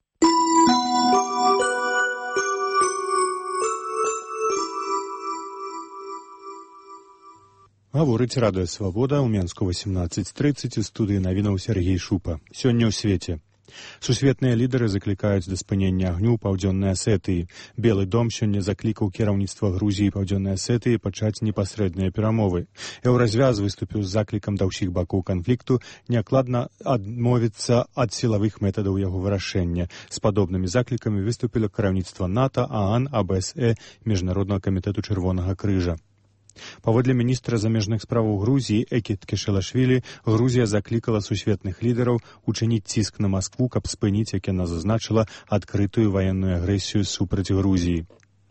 Гаворыць Радыё Свабода ў Менску восемнадцать тридцать у студыі навінаў Сергей Шупа. Сёння ў свеце. Сусветныя лідары заклікаюць да спынення агню ў Паўдзённай Асетыі. Белы дом сёння заклікаў кіраўніцтва Грузіі і Паўдзённай Асетыі пачаць непасрэдныя перамовы. Еўразвяз выступіў з заклікам да ўсіх бакоў канфлікту неакладна адмовіцца ад сілавых метадаў яго вырашэння. З падобнымі заклікамі выступіла кіраўніцтва НАТО, ААН, А Б С Э, Міжнароднага камітэту Чырвонага крыжа. Паводле міністра замежных справаў Грузіі Экіт Кешелашвілі, Грузія заклікала сусветных лідараў учыніць ціск на Маскву, каб спыніць, як яна зазначыла, адкрытую ваенную агрэсію супраць Грузіі.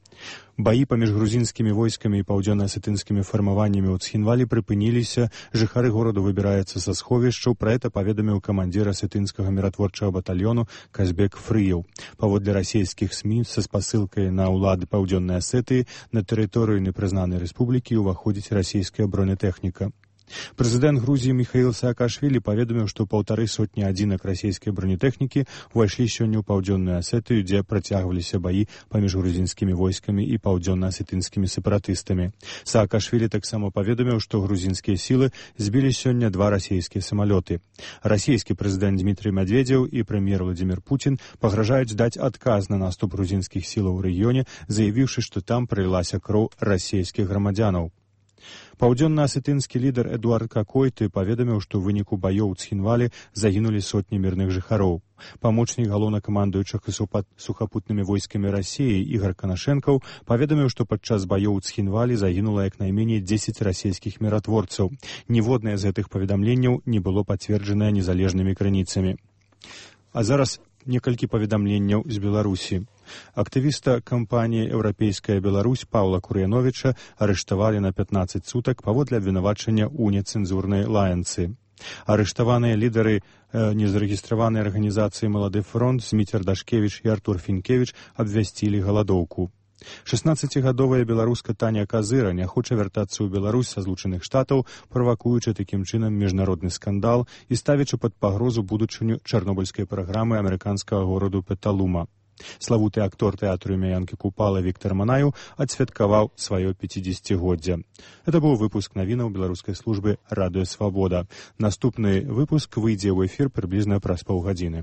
Баі паміж грузінскімі войскамі і паўдзённа-асетынскімі фармаваннямі ў Цхінвалі прыпыніліся, жыхары гораду выбіраюцца са сховішчаў, пра гэта паведаміў камандзір асетынскага міратворчага батальёну Казбек Фрыеў. Паводле расійскіх СМІ са спасылкай на ўлады Паўдзённай Асетыі на тэрыторыю непрызнанай рэспублікі ўваходзіць расійская бронетэхніка. Прэзідэнт Грузіі Міхаіл Саакашвілі паведаміў, што паўтары сотні адзінак расійскай бронетэхнікі ўвайшлі сёння ў Паўдзённую Асетыю, дзе працягваліся баі паміж грузінскімі войскамі і паўдзённа-асетынскімі сепаратыстамі. Саакашвілі таксама паведаміў, што грузінскія сілы збілі сёння два расійскія самалёты. Расійскі прэзідэнт Дмітрый Медведзеў і прэм'ер Владзімір Пуцін пагражаюць даць адказ на наступ грузінскіх сілаў у рэгіёне, заявіўшы, што там пралілася кроў расійскіх грамадзянаў. Паўдзённа-асетынскі лідар Эдуард Какойты паведаміў, што ў выніку баёў у Цхінвалі загінулі сотні мірных жыхароў. Памочнік галоўнакамандуючага сухапутнымі войскамі Расіі Ігор Канашэнкаў паведаміў, што падчас баёў у Цхінвалі загінула як найменей дзесяць расійскіх міратворцаў. Ніводнае з гэтых паведамленняў не было пацверджанае незалежнымі крыніцамі. А зараз некалькі паведамленняў з Беларусі. Актывіста кампаніі «Еўрапейская Беларусь» Паўла Кур'яновіча арыштавалі на пятнаццаць сутак паводле абвінавачання ў нецэнзурнай лаянцы. Арыштаваныя лідары э, незарэгістраванай арганізацыі «Малады фронт» Зміцер Дашкевіч і Артур Фінкевіч абвясцілі галадоўку. шаснаццацігадовая беларуска Таня Казыра не хоча вяртацца ў Беларусь са Злучаных Штатаў, правакуючы такім чынам міжнародны скандал і ставячы пад пагрозу будучыню чарнобыльскай праграмы амерыканскага гораду Петалума. Славуты актор тэатру імя Янкі Купала Віктар Манаю адсвяткаваў сваё пяцідзесяцігоддзе. Это быў выпуск навінаў беларускай службы Радыё Свабода. Наступны выпуск выйдзе ў эфір прыблізна праз паўгадзіны.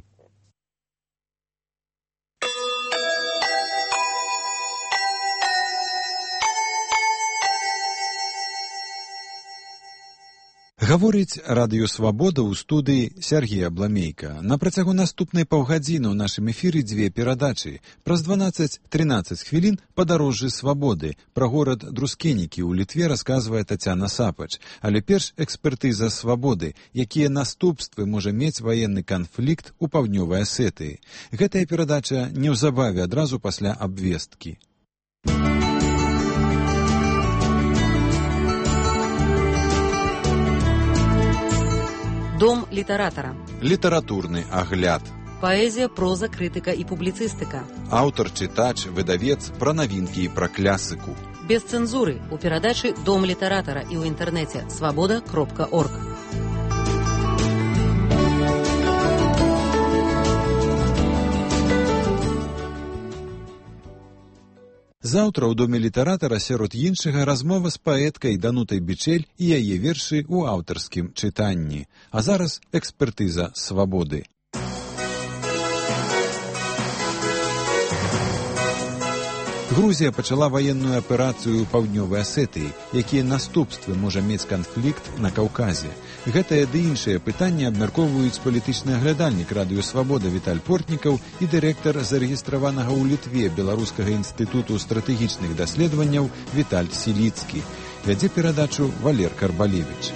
Гаворыць Радыё Свабода ў студыі Сергея Бламейка. На працягу наступнай паўгадзіны ў нашым эфіры дзве перадачы. Праз дванаццаць-трынаццаць хвілін падарожжы свабоды. Пра горад Друскенікі ў Літве расказвае Тацяна Сапач. Але перш экспертыза свабоды, якія наступствы можа мець ваенны канфлікт у паўднёвай Асетыі. Гэтая перадача неўзабаве адразу пасля абвесткі. Дом літаратара. Літаратурны агляд. Паэзія, проза, крытыка і публіцыстыка. Аўтар, чытач, выдавец, пра навінкі і пра клясыку. Без цэнзуры у перадачы «Дом літаратара» і ў інтэрнэце свабода кропка орг. Заўтра ў Доме літаратара сярод іншага размова з паэткай Данутай Бичэль і яе вершы ў аўтарскім чытанні. А зараз экспертыза свабоды. Грузія пачала ваенную аперацыю ў паўднёвай Асетыі. Якія наступствы можа мець канфлікт на Каўказе? Гэтае ды іншыя пытанні абмяркоўваюць палітычны аглядальнік радыё «Свабода» Віталь Портнікаў і дырэктар зарэгістраванага ў Літве Беларускага інстытуту стратэгічных даследаванняў Віталь Сіліцкі. Вядзе перадачу Валер Карбалевіч.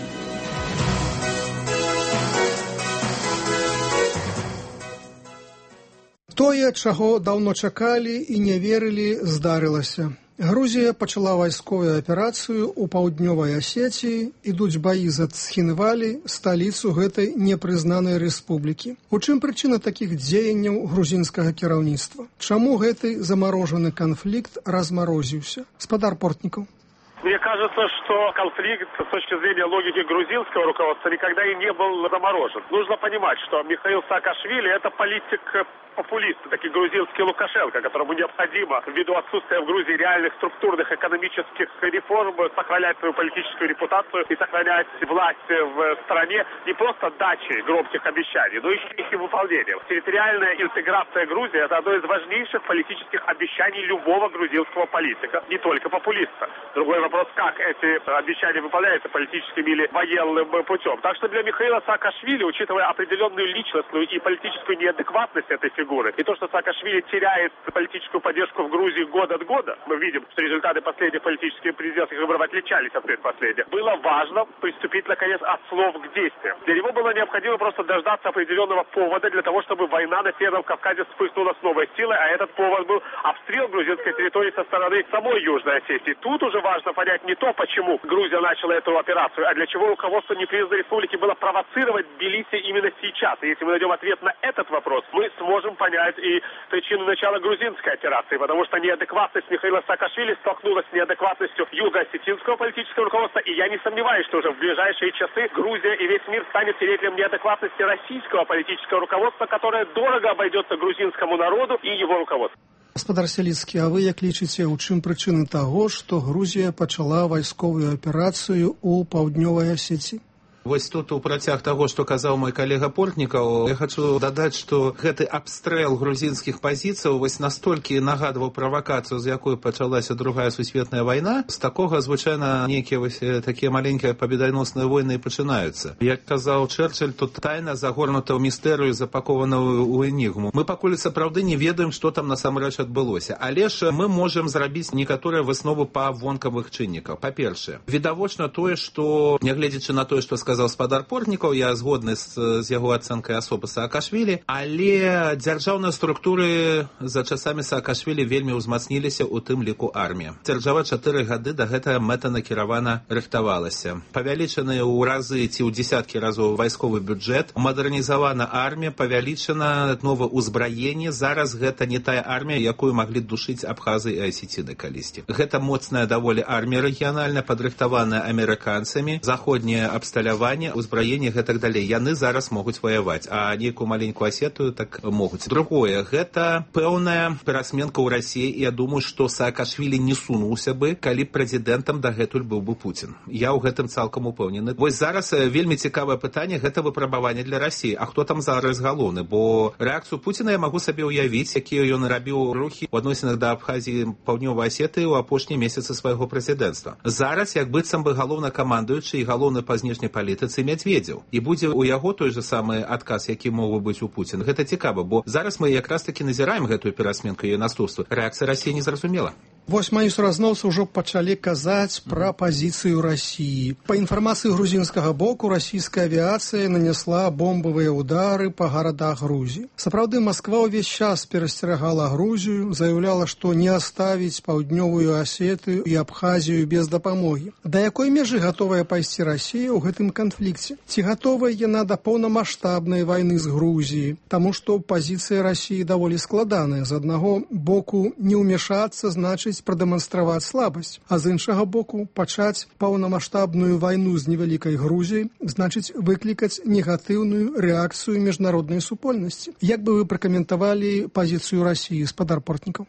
Тое, чаго даўно чакалі і не верылі, здарылася. Грузія пачала вайсковую аперацыю ў паўднёвай Асетіі, ідуць баі за Цхінвалі, сталіцу гэтай непрызнанай рэспублікі. У чым прычына такіх дзеянняў грузінскага кіраўніцтва? Чаму гэты замарожаны канфлікт размарозіўся? Спадар Портнікаў. Мне кажется, что конфликт с точки зрения логики грузинского руководства никогда и не был заморожен. Нужно понимать, что Михаил Саакашвили – это политик-популист, такой грузинский Лукашенко, которому необходимо, ввиду отсутствия в Грузии реальных структурных экономических реформ, сохранять свою политическую репутацию и сохранять власть в стране не просто дачей громких обещаний, но еще их и выполнением. Территориальная интеграция Грузии – это одно из важнейших политических обещаний любого грузинского политика, не только популиста. Другой вопрос, как эти обещания выполняются политическим или военным путем. Так что для Михаила Саакашвили, учитывая определенную личностную и политическую неадекватность этой фигуры, и то, что Саакашвили теряет политическую поддержку в Грузии год от года, мы видим, что результаты последних политических президентских выборов отличались от предпоследних, было важно приступить, наконец, от слов к действиям. Для него было необходимо просто дождаться определенного повода для того, чтобы война на Северном Кавказе вспыхнула с новой силой, а этот повод был обстрел грузинской территории со стороны самой Южной Осетии. Тут уже важно понять не то, почему Грузия начала эту операцию, а для чего руководство непризнанной республики было провоцировать Тбилиси именно сейчас. И если мы найдем ответ на этот вопрос, мы сможем понять и причину начала грузинской операции, потому что неадекватность Михаила Саакашвили столкнулась с неадекватностью юго-осетинского политического руководства, и я не сомневаюсь, что уже в ближайшие часы Грузия и весь мир станет свидетелем неадекватности российского политического руководства, которое дорого обойдется грузинскому народу и его руководству. Гаспадар Сяліцкі, а вы як лічыце, у чым прычыны таго, што Грузія пачала вайсковую аперацыю ў паўднёвай Асетіі? Вось тут у працяг таго, што казаў мой калега Портнікаў, я хачу дадаць, што гэты абстрэл грузінскіх пазіцыяў вось настолькі нагадваў правакацыю, з якой пачалася другая сусветная вайна. З такога звычайна нейкія вось такія маленькія пабеданосныя войны і пачынаюцца. Як казаў Чэрчыль, тут тайна загорнута ў містэрыю, запакована ў энігму. Мы пакуль сапраўды не ведаем, што там насамрэч адбылося, але ж мы можам зрабіць некаторыя высновы па вонкавых чынніках. Па-першае, відавочна тое, што нягледзячы на тое, што сказаў спадар Портнікаў, я згодны з, з яго ацэнкай асобы Саакашвілі, але дзяржаўныя структуры за часамі Саакашвілі вельмі ўзмацніліся, у тым ліку армія. Дзяржава чатыры гады да гэтага мэтанакіравана рыхтавалася. Павялічаны ў разы ці ў дзесяткі разоў вайсковы бюджэт, мадэрнізавана армія, павялічана новае ўзбраенне. Зараз гэта не тая армія, якую маглі душыць абхазы і асеціны калісьці. Гэта моцная даволі армія рэгіянальная, падрыхтаваная амерыканцамі, заходняе абсталяванне, узбраенне, гэтак далей. Яны зараз могуць ваяваць, а нейкую маленькую Асетую так могуць. Другое, гэта пэўная перасменка ў Расіі, і я думаю, што Саакашвілі не сунуўся бы, калі прэзідэнтам дагэтуль быў бы Пуцін. Я ў гэтым цалкам упэўнены. Вось зараз вельмі цікавае пытанне, гэта выпрабаванне для Расіі. А хто там зараз галоўны? Бо рэакцыю Пуціна я магу сабе ўявіць, якія ён рабіў рухі ў адносінах да Абхазіі, паўднёвай Асетыі ў апошнія месяцы свайго прэзідэнцтва. Зараз, як быццам бы галоўнакамандуючы і галоўны па знешняй палітыцы Медведзеў. І будзе у яго той же самы адказ, які мог бы быць у Пуціна. Гэта цікава, бо зараз мы якраз такі назіраем гэтую перасменку і наступствы. Рэакцыя Расіі не зразумела. Вось мои суразмоўцы ўжо пачалі казаць пра пазіцыю Расіі. Па інфармацыі грузінскага боку, расійская авіацыя нанесла бомбавыя ўдары па гарадах Грузіі. Сапраўды, Масква ўвесь час перасцерагала Грузію, заяўляла, што не аставіць паўднёвую Асетыю і Абхазію без дапамогі. Да якой межы гатовая пайсці Расія ў гэтым канфлікце? Ці гатовая яна да поўнамаштабнай вайны з Грузіяй? Таму што пазіцыя Расіі даволі складаная. З аднаго боку, не ўмешацца значыць прадэманстраваць слабасць, а з іншага боку пачаць паўнамаштабную вайну з невялікай Грузіяй значыць выклікаць негатыўную рэакцыю міжнароднай супольнасці. Як бы вы пракаментавалі пазіцыю Расіі, спадар Портнікаў? Во-первых,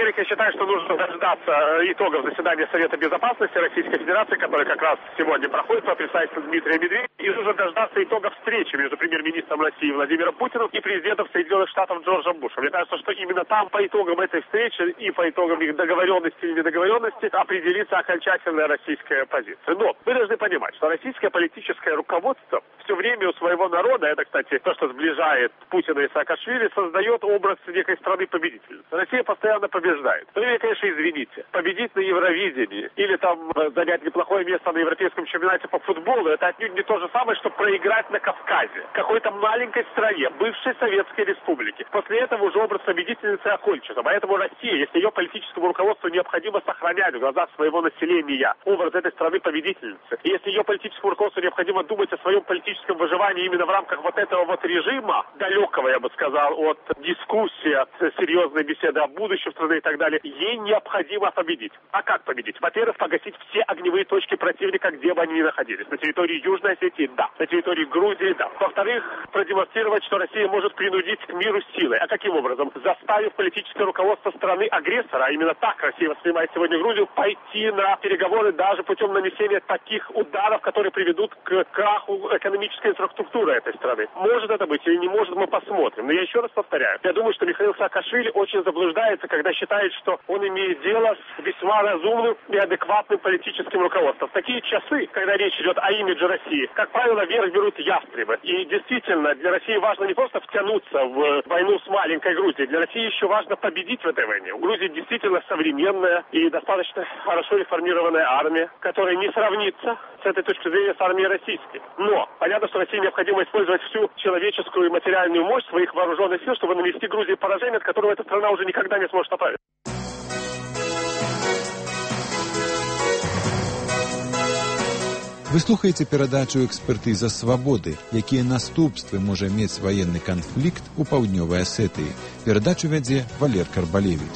во-первых, я считаю, что нужно дождаться итогов заседания Совета Безопасности Российской Федерации, которое как раз сегодня проходит по представительству Дмитрия Медведева, и нужно дождаться итогов встречи между премьер-министром России Владимиром Путиным и президентом Соединенных Штатов Джорджем Бушем. Мне кажется, что именно там по итогам этой встречи и по итогам их договоренности или недоговоренности определится окончательная российская позиция. Но мы должны понимать, что российское политическое руководство все время у своего народа, это, кстати, то, что сближает Путина и Саакашвили, создает образ некой страны-победительницы. Россия постоянно побеждает. Ну, или, конечно, извините, победить на Евровидении или там занять неплохое место на европейском чемпионате по футболу, это отнюдь не то же самое, что проиграть на Кавказе, какой-то маленькой стране, бывшей Советской Республики. После этого уже образ победительницы окончится. Поэтому Россия, если ее политическому руководству необходимо сохранять в глазах своего населения образ этой страны-победительницы, и если ее политическому руководству необходимо думать о своем политическом выживании именно в рамках вот этого вот режима, далекого, я бы сказал, от дискуссии, от серьезной беседы о будущем страны и так далее, ей необходимо победить. А как победить? Во-первых, погасить все огневые точки противника, где бы они ни находились. На территории Южной Осетии – да. На территории Грузии – да. Во-вторых, продемонстрировать, что Россия может принудить к миру силой. А каким образом? Заставив политическое руководство страны-агрессора, а именно так Россия воспринимает сегодня Грузию, пойти на переговоры даже путем нанесения таких ударов, которые приведут к краху экономической инфраструктуры этой страны. Может это быть или не может, мы посмотрим. Но я еще раз повторяю, я думаю, что Михаил Саакашвили очень заблуждается, когда считает, что он имеет дело с весьма разумным и адекватным политическим руководством. В такие часы, когда речь идет о имидже России, как правило, вверх берут ястребы. И действительно, для России важно не просто втянуться в войну с маленькой Грузией, для России еще важно победить в этой войне. У Грузии действительно современная и достаточно хорошо реформированная армия, которая не сравнится с этой точки зрения с армией российской. Но понятно, что России необходимо использовать всю человеческую и материальную мощь своих вооруженных сил, чтобы нанести Грузии поражение, от которого эта страна уже никогда не сможет оправиться. Вы слухаеце перадачу «Экспертыза свабоды», якія наступствы можа мець ваенны канфлікт у паўднёвай Асетыі. Перадачу вядзе Валер Карбалевіч.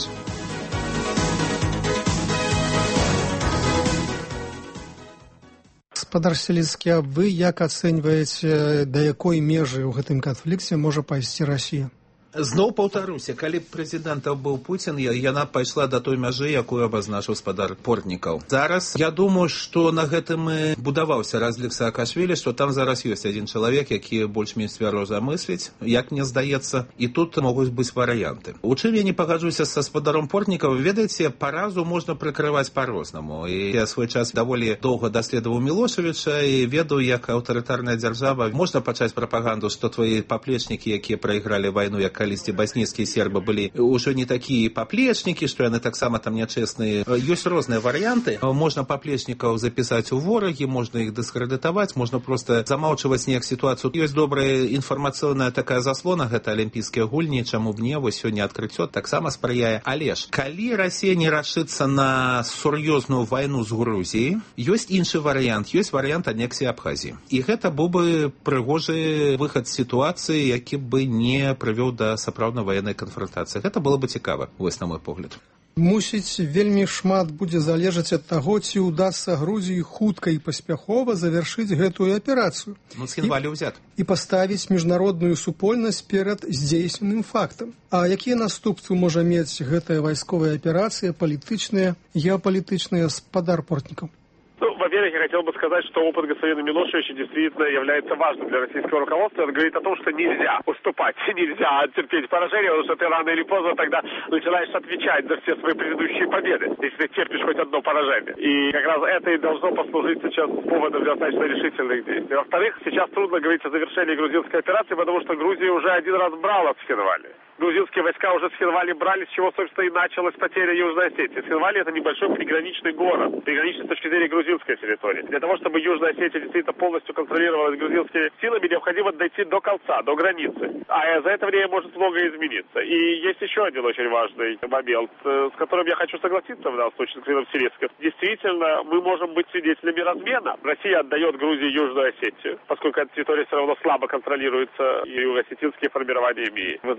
Гаспадар Селіцкі, а вы як ацэньваеце, да якой межы ў гэтым канфлікце можа пайсці Расія? Зноў паўтаруся, калі прэзідэнтам быў Пуцін, яна пайшла да той мяжы, якую абазначыў спадар Портнікаў. Зараз я думаю, што на гэтым і будаваўся разлік Саакашвілі, што там зараз ёсць адзін чалавек, які больш-менш цвяроза мысліць, як мне здаецца, і тут могуць быць варыянты. У чым я не пагаджуся са спадаром Портнікаў, ведаеце, паразу можна прыкрываць па-рознаму. І я свой час даволі доўга даследаваў Мілошевіча і ведаю, як аўтарытарная дзяржава можна пачаць прапаганду, што твои паплечнікі, якія прайгралі вайну, як калісьці басніцкія сербы былі ўжо не такія паплечнікі, што яны таксама там нячэсныя. Ёсць розныя варыянты. Можна паплечнікаў запісаць у ворагі, можна іх дыскрэдытаваць, можна проста замаўчваць неяк сітуацыю. Ёсць добрая інфармацыйная такая заслона, гэта алімпійскія гульні, чаму б не, вось сёння адкрыццё таксама спрыяе. Але ж, калі Расія не рашыцца на сур'ёзную вайну з Грузіяй, ёсць іншы варыянт, ёсць варыянт анексіі Абхазіі. І гэта быў бы прыгожы выхад з сітуацыі, які бы не прывёў да сапраўднай ваеннай канфронтацыі. Гэта было бы цікава, вось на мой погляд. Мусіць, вельмі шмат будзе залежаць ад таго, ці ўдасца Грузіі хутка і паспяхова завяршыць гэтую аперацыю. Ну, схінвалі ўзят. І паставіць міжнародную супольнасць перад здзейсненым фактам. А якія наступствы можа мець гэтая вайсковая аперацыя, палітычная, геапалітычная, спадар Портнікаў? Ну, во-первых, я хотел бы сказать, что опыт господина Милошевича действительно является важным для российского руководства. Это говорит о том, что нельзя уступать, нельзя терпеть поражение, потому что ты рано или поздно тогда начинаешь отвечать за все свои предыдущие победы, если ты терпишь хоть одно поражение. И как раз это и должно послужить сейчас поводом для достаточно решительных действий. Во-вторых, сейчас трудно говорить о завершении грузинской операции, потому что Грузия уже один раз брала Цхинвали. Грузинские войска уже с Цхинвали брали, с чего, собственно, и началась потеря Южной Осетии. Цхинвали – это небольшой приграничный город, приграничный с точки зрения грузинской территории. Для того, чтобы Южная Осетия действительно полностью контролировалась грузинскими силами, необходимо дойти до конца, до границы. А за это время может многое измениться. И есть еще один очень важный момент, с которым я хочу согласиться в данном случае с господином Селицким. Действительно, мы можем быть свидетелями размена. Россия отдает Грузии Южную Осетию, поскольку эта территория все равно слабо контролируется и юго-осетинскими формированиями. Мы знаем, что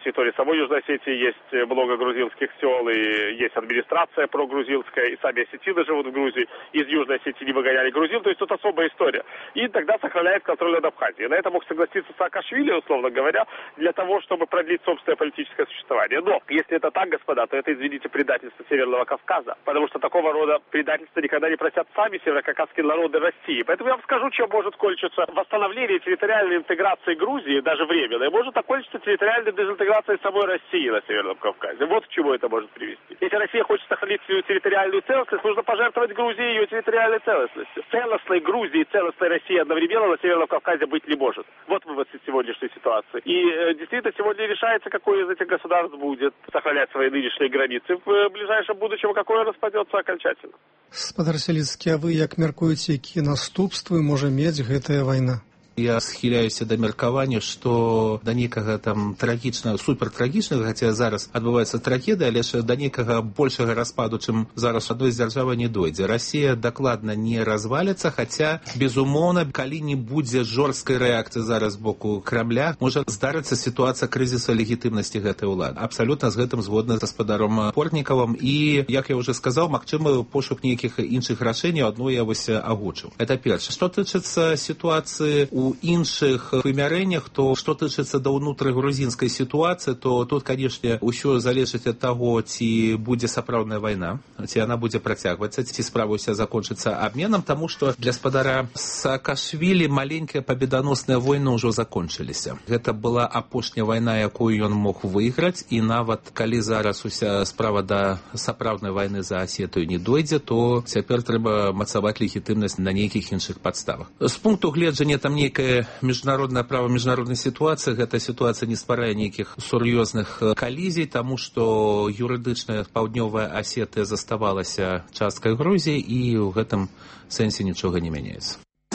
территории самой Южной Осетии есть много грузинских сел, и есть администрация прогрузинская, и сами осетины живут в Грузии. Из Южной Осетии не выгоняли грузин, то есть тут особая история. И тогда сохраняет контроль над Абхазией. На это мог согласиться Саакашвили, условно говоря, для того, чтобы продлить собственное политическое существование. Но если это так, господа, то это, извините, предательство Северного Кавказа, потому что такого рода предательства никогда не просят сами северокавказские народы России. Поэтому я вам скажу, чем может кончиться восстановление территориальной интеграции Грузии, даже временной, может окончиться территориальной дезинтеграцией самой России на Северном Кавказе. Вот к чему это может привести. Если Россия хочет сохранить свою территориальную целостность, нужно пожертвовать Грузии ее территориальной целостностью. Целостной Грузии, целостной России одновременно на Северном Кавказе быть не может. Вот вывод из сегодняшней ситуации. И э, действительно сегодня решается, какое из этих государств будет сохранять свои нынешние границы в э, ближайшем будущем, какое распадется окончательно. Спадар Сяліцкі, а вы як мяркуеце, якія наступствы можа мець гэтая вайна? Я схіляюся да меркавання, што да нейкага там трагічнага, супертрагічнага, хаця зараз адбываецца трагедыя, але ж да нейкага большага распаду, чым зараз адной з дзяржавы не дойдзе. Расія дакладна не разваліцца, хаця, безумоўна, калі не будзе жорсткай рэакцыі зараз з боку Крамля, можа здарыцца сітуацыя крызіса легітымнасці гэтай улады. Абсалютна з гэтым згодна з гаспадаром Портнікавым. І, як я ўжо сказаў, магчымы пошук нейкіх іншых рашэнняў, адно я вось агучыў. Это перша. Што тычыцца сітуацыі у іншых вымярэннях, то што тычыцца да ўнутры грузінскай сітуацыі, то тут, канешне, ўсё залежыць ад таго, ці будзе сапраўдная вайна, ці яна будзе працягвацца, ці справа ўся закончыцца абменам, таму што для спадара Саакашвілі маленькія пабеданосныя войны ўжо закончыліся. Гэта была апошняя вайна, якую ён мог выйграць, і нават калі зараз уся справа да сапраўднай вайны за Асетыю не дойдзе, то цяпер трэба мацаваць легітымнасць на нейкіх іншых падставах. З пункту гледжання там нейкая международное право, международная ситуация, эта ситуация не стварае нейкіх сур'ёзных калізій, таму што юрыдычная паўднёвая Асетыя заставалася часткай Грузіі, і ў гэтым сэнсе нічога не мяняецца.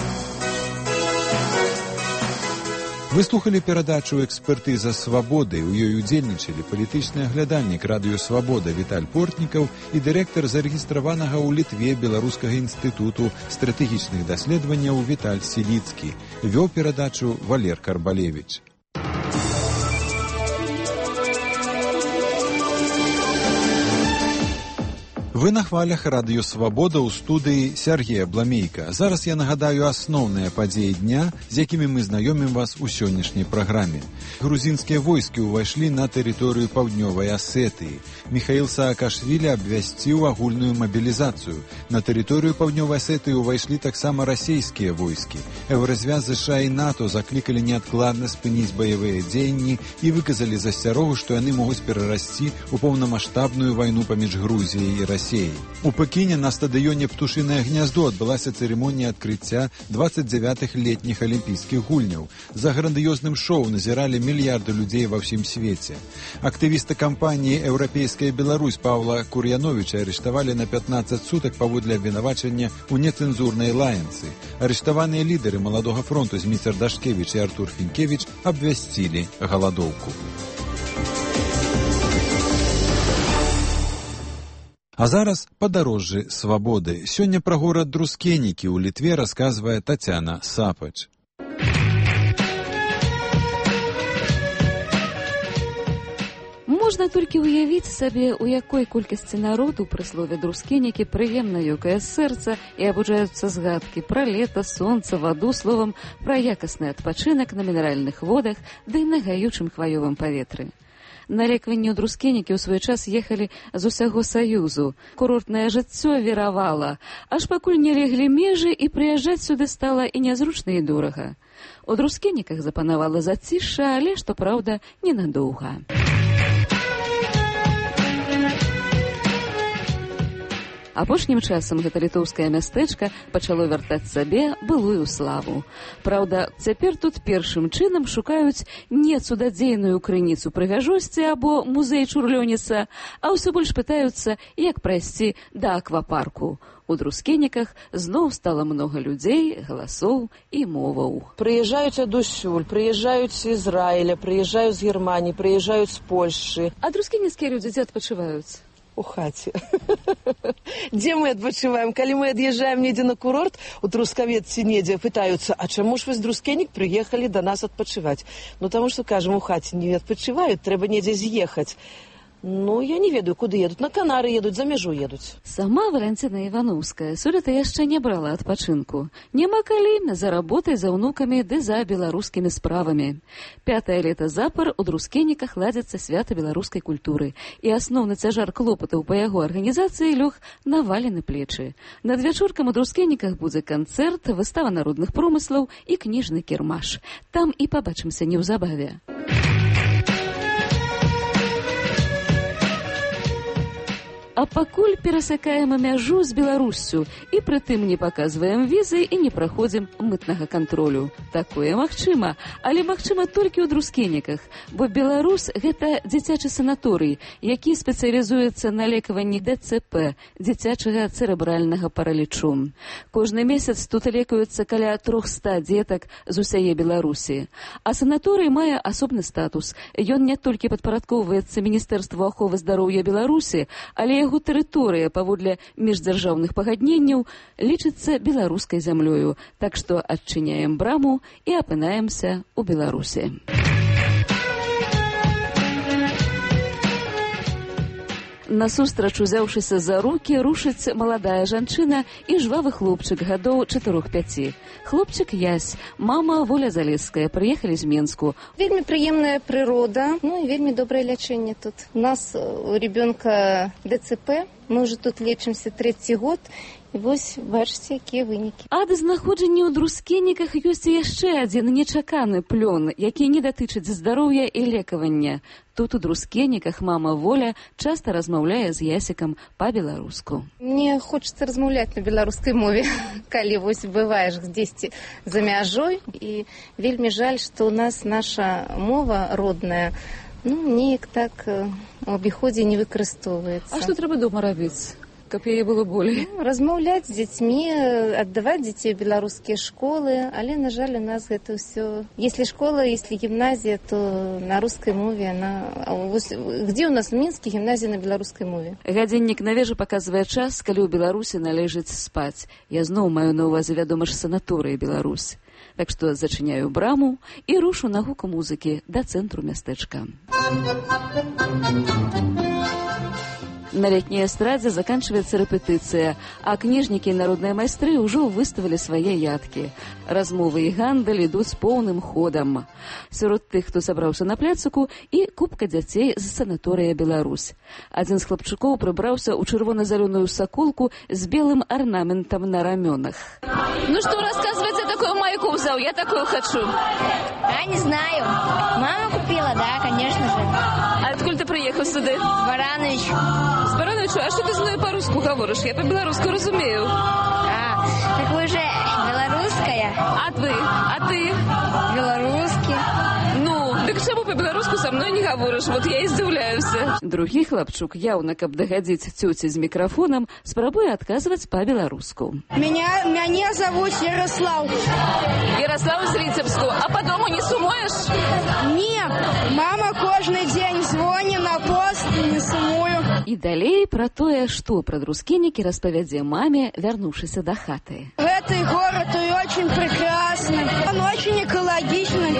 Вы слухали перадачу «Экспертыза свабоды». У ёй удзельнічалі палітычны аглядальнік радыё «Свабода» Віталь Портнікаў і дырэктар зарэгістраванага ў Літве Беларускага інстытуту стратэгічных даследаванняў Віталь Сяліцкі. Вёў перадачу Валер Карбалевіч. Вы на хвалях радыё «Свабода» ў студыі Сергея Бламейка. Зараз я нагадаю асноўныя падзеі дня, з якімі мы знаёмім вас у сённяшняй праграме. Грузінскія войскі ўвайшлі на тэрыторыю паўднёвай Асетыі. Міхаіл Саакашвілі абвясціў агульную мабілізацыю. На тэрыторыю паўднёвай Асетыі ўвайшлі таксама расійскія войскі. Еўразвяз ЗША і НАТО заклікалі неадкладна спыніць баявыя дзеянні і выказалі засцярогу, што яны могуць перарасці ў поўнамаштабную вайну паміж Грузіяй і Расіяй. У Пекіне на стадыёне «Птушынае гняздо» адбылася цырымонія адкрыцця двадцать девятых летніх алімпійскіх гульняў. За грандыёзным шоу назіралі мільярды людзей ва ўсім свеце. Актывіста кампаніі «Еўрапейская Беларусь» Паўла Кур'яновіча арыштавалі на пятнадцать сутак паводле абвінавачання ў нецэнзурнай лаянцы. Арыштаваныя лідары маладога фронту Зміцер Дашкевіч і Артур Фінкевіч абвясцілі галадоўку. А зараз падарожжы свабоды. Сёння пра горад Друскенікі ў Літве расказвае Тацяна Сапач. Можна толькі ўявіць сабе, у якой колькасці народу пры слове «друскенікі» прыемна ёкае сэрца і абуджаюцца згадкі пра лета, сонца, ваду, словам, пра якасны адпачынак на мінеральных водах ды на гаючым хваёвым паветры. На лекаванне ў Друскенікі ў свой час ехалі з усяго Саюзу. Курортнае жыццё віравала, аж пакуль не леглі межы, і прыязджаць сюды стала і нязручна, і дорага. У Друскеніках запанавала зацішша, але, што праўда, ненадоўга. Апошнім часам гэта літоўскае мястэчка пачало вяртаць сабе былую славу. Праўда, цяпер тут першым чынам шукаюць не цудадзейную крыніцу прыгажосці або музей Чурлёніса, а ўсё больш пытаюцца, як прайсці да аквапарку. У Друскеніках зноў стала многа людзей, галасоў і моваў. Прыязджаюць адусюль, прыязджаюць з Ізраіля, прыязджаюць з Германіі, прыязджаюць з Польшчы. А друскенецкія людзі дзе адпачываюць? У хаце. Дзе мы адпачываем? Калі мы ад'язджаем недзе на курорт, у Трускавец ці недзе пытаюцца, а чаму ж вы з Друскенік прыехалі да нас адпачываць? Ну, таму што, кажам, у хаце не адпачываюць, трэба недзе з'ехаць. Ну, я не ведаю, куды едуць. На Канары едуць, за мяжу едуць. Сама Валянціна Івановская сёлета яшчэ не брала адпачынку. Няма калі, за работай, за ўнукамі ды за беларускімі справамі. Пятае лета запар у Друскеніках ладзяцца свята беларускай культуры, і асноўны цяжар клопатаў па яго арганізацыі лёг на валены плечы. Над вячоркам у Друскеніках будзе канцэрт, выстава народных промыслаў і кніжны кірмаш. Там і пабачымся неўзабаве. А пакуль перасякаем мяжу з Беларуссю і прытым не паказваем візы і не праходзім мытнага кантролю. Такое магчыма, але магчыма толькі ў Друскеніках, бо Беларус – гэта дзіцячы санаторый, які спецыялізуецца на лекаванні дэ цэ пэ, дзіцячага цэрэбральнага паралічу. Кожны месяц тут лекуюцца каля трохста дзетак з усяе Беларусі. А санаторый мае асобны статус. Ён не толькі падпарадкоўваецца Міністэрству аховы здароўя Беларусі, але яго тэрыторыя паводле міждзяржаўных пагадненняў лічыцца беларускай зямлёю, так што адчыняем браму і апынаемся ў Беларусі. Насустрач, узяўшыся за рукі, рушыць маладая жанчына і жвавы хлопчык гадоў чатырох-пяці. Хлопчык Ясь, мама Воля Залеская, прыехалі з Менску. Вельмі прыемная прырода, ну і вельмі добрае лячэнне тут. У нас у ребенка дэ цэ пэ, мы ўжо тут лечымся трэці год. І вось, бачыце, якія вынікі. Ад знаходжання ў Друскеніках ёсць яшчэ адзін нечаканы плён, які не датычыць здароўя і лекавання. Тут у Друскеніках мама Воля часта размаўляе з Ясікам па-беларуску. Мне хочацца размаўляць на беларускай мове, калі вось бываеш дзесьці за мяжой. І вельмі жаль, што ў нас наша мова родная, ну, неяк так у абіходзе не выкарыстоўваецца. А што трэба дома рабіць? Каб яе было болей. Ну, размаўляць з дзецьмі, аддаваць дзяцей у беларускія школы, але, на жаль, у нас гэта ўсё... Если школа, если гімназія, то на рускай мове она... Где у нас в Мінске гімназія на беларускай мове? Гадзіннік на вежы паказвае час, калі ў Беларусі належыць спаць. Я зноў маю на ўвазе, вядома ж, санаторыі Беларусь. Так што зачыняю браму і рушу на гуку музыкі да цэнтру мястэчка. На летняй эстрадзе заканчивается рэпетыцыя, а кніжнікі і народныя майстры ўжо выставілі свае ядкі. Размовы і гандаль ідуць поўным ходам. Сярод тых, хто сабраўся на пляцыку, і купка дзяцей з санаторыя «Беларусь». Адзін з хлапчукоў прыбраўся ў чырвона-зялёную саколку з белым арнаментам на рамёнах. Ну что, рассказывайте, такую майку взял, я такую хочу. А, не знаю. Мама купила, да, конечно же. А откуда ты приехал сюда? С Баранович. С Баранович, а что ты со мной по-русски говоришь? Я по-белорусски разумею. А, так вы же белорусская. А ты? А ты? Белорусский. Ну, так чему по-белоруску со мной не говоришь? Вот я и здивляюсь. Другі хлопчук, яўна, каб дагадзіць цёці з мікрафонам, спрабуе адказваць па-беларуску. Меня, меня зовут Ярослав. Ярослав из Витебску. А по дому не сумуешь? Нет, мама кожный день звонит на пост, не сумую. І далей пра тое, што пра Друскенікі распавядзе маме, вярнуўшыся да хаты. Гэты город очень прекрасный, он очень экологичный.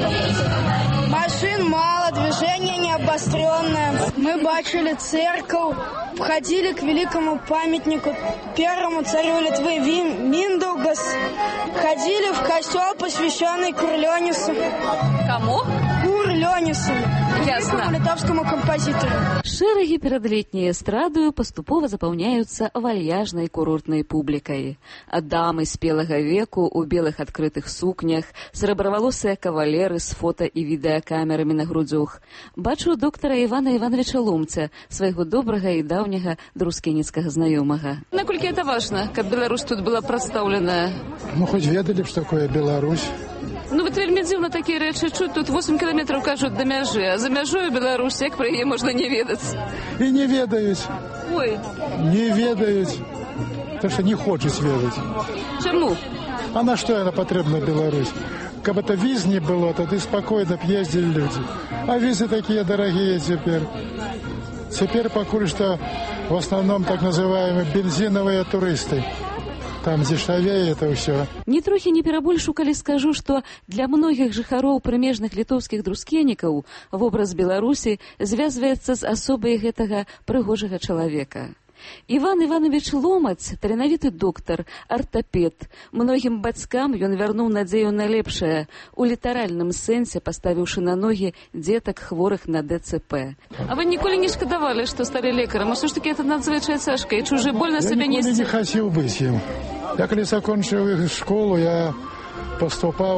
Машин мало, движение не обостренное. Мы бачили церковь, входили к великому памятнику первому царю Литвы Миндаугас, ходили в костел, посвященный Курлёнису. Кому? Курлёнису, великому литовскому композитору. Шэрагі перад летняй эстрадою паступова запаўняюцца вальяжнай курортнай публікай. Дамы спелага веку ў белых адкрытых сукнях, срэбравалосыя кавалеры з фота і відэакамерамі на грудзях. Бачу доктара Івана Івановича Ломца, свайго добрага і даўняга друскеніцкага знаёмага. Наколькі это важна, каб Беларусь тут была прадстаўлена? Ну, хоць ведалі б, што такое Беларусь. Ну, вот вельмі дзіўна такія рэчы чуць. Тут восемь кіламетраў, кажуць, да мяжы, а за мяжою Беларусь, як пра яе можна не ведаць? І не ведаюць. Ой. Не ведаюць. Потому что не хочуць ведаць. Чаму? А на што яна патрэбна Беларусь? Каб это віз не было, тады спакойна б ездзілі людзі. А візы такія дарагія цяпер. Теперь покуль что в основном так называемые бензиновые туристы. Там дешевее это ўсё. Нітрохі не перабольшу, калі скажу, што для многіх жыхароў прымежных літоўскіх друскенікаў вобраз Беларусі звязваецца з асобай гэтага прыгожага чалавека. Іван Іванович Ломаць, таленавіты доктар, артапед. Многім бацькам ён вярнуў надзею на лепшае, у літаральным сэнсе паставіўшы на ногі дзетак хворых на дэ цэ пэ. А вы ніколі не шкадавалі, што сталі лекарам? А ўсё ж такі это надзвычай цяжка, і чужы боль на сабе несці? Я ніколі не хацеў быць ім. Я калі закончыў іх школу, я паступаў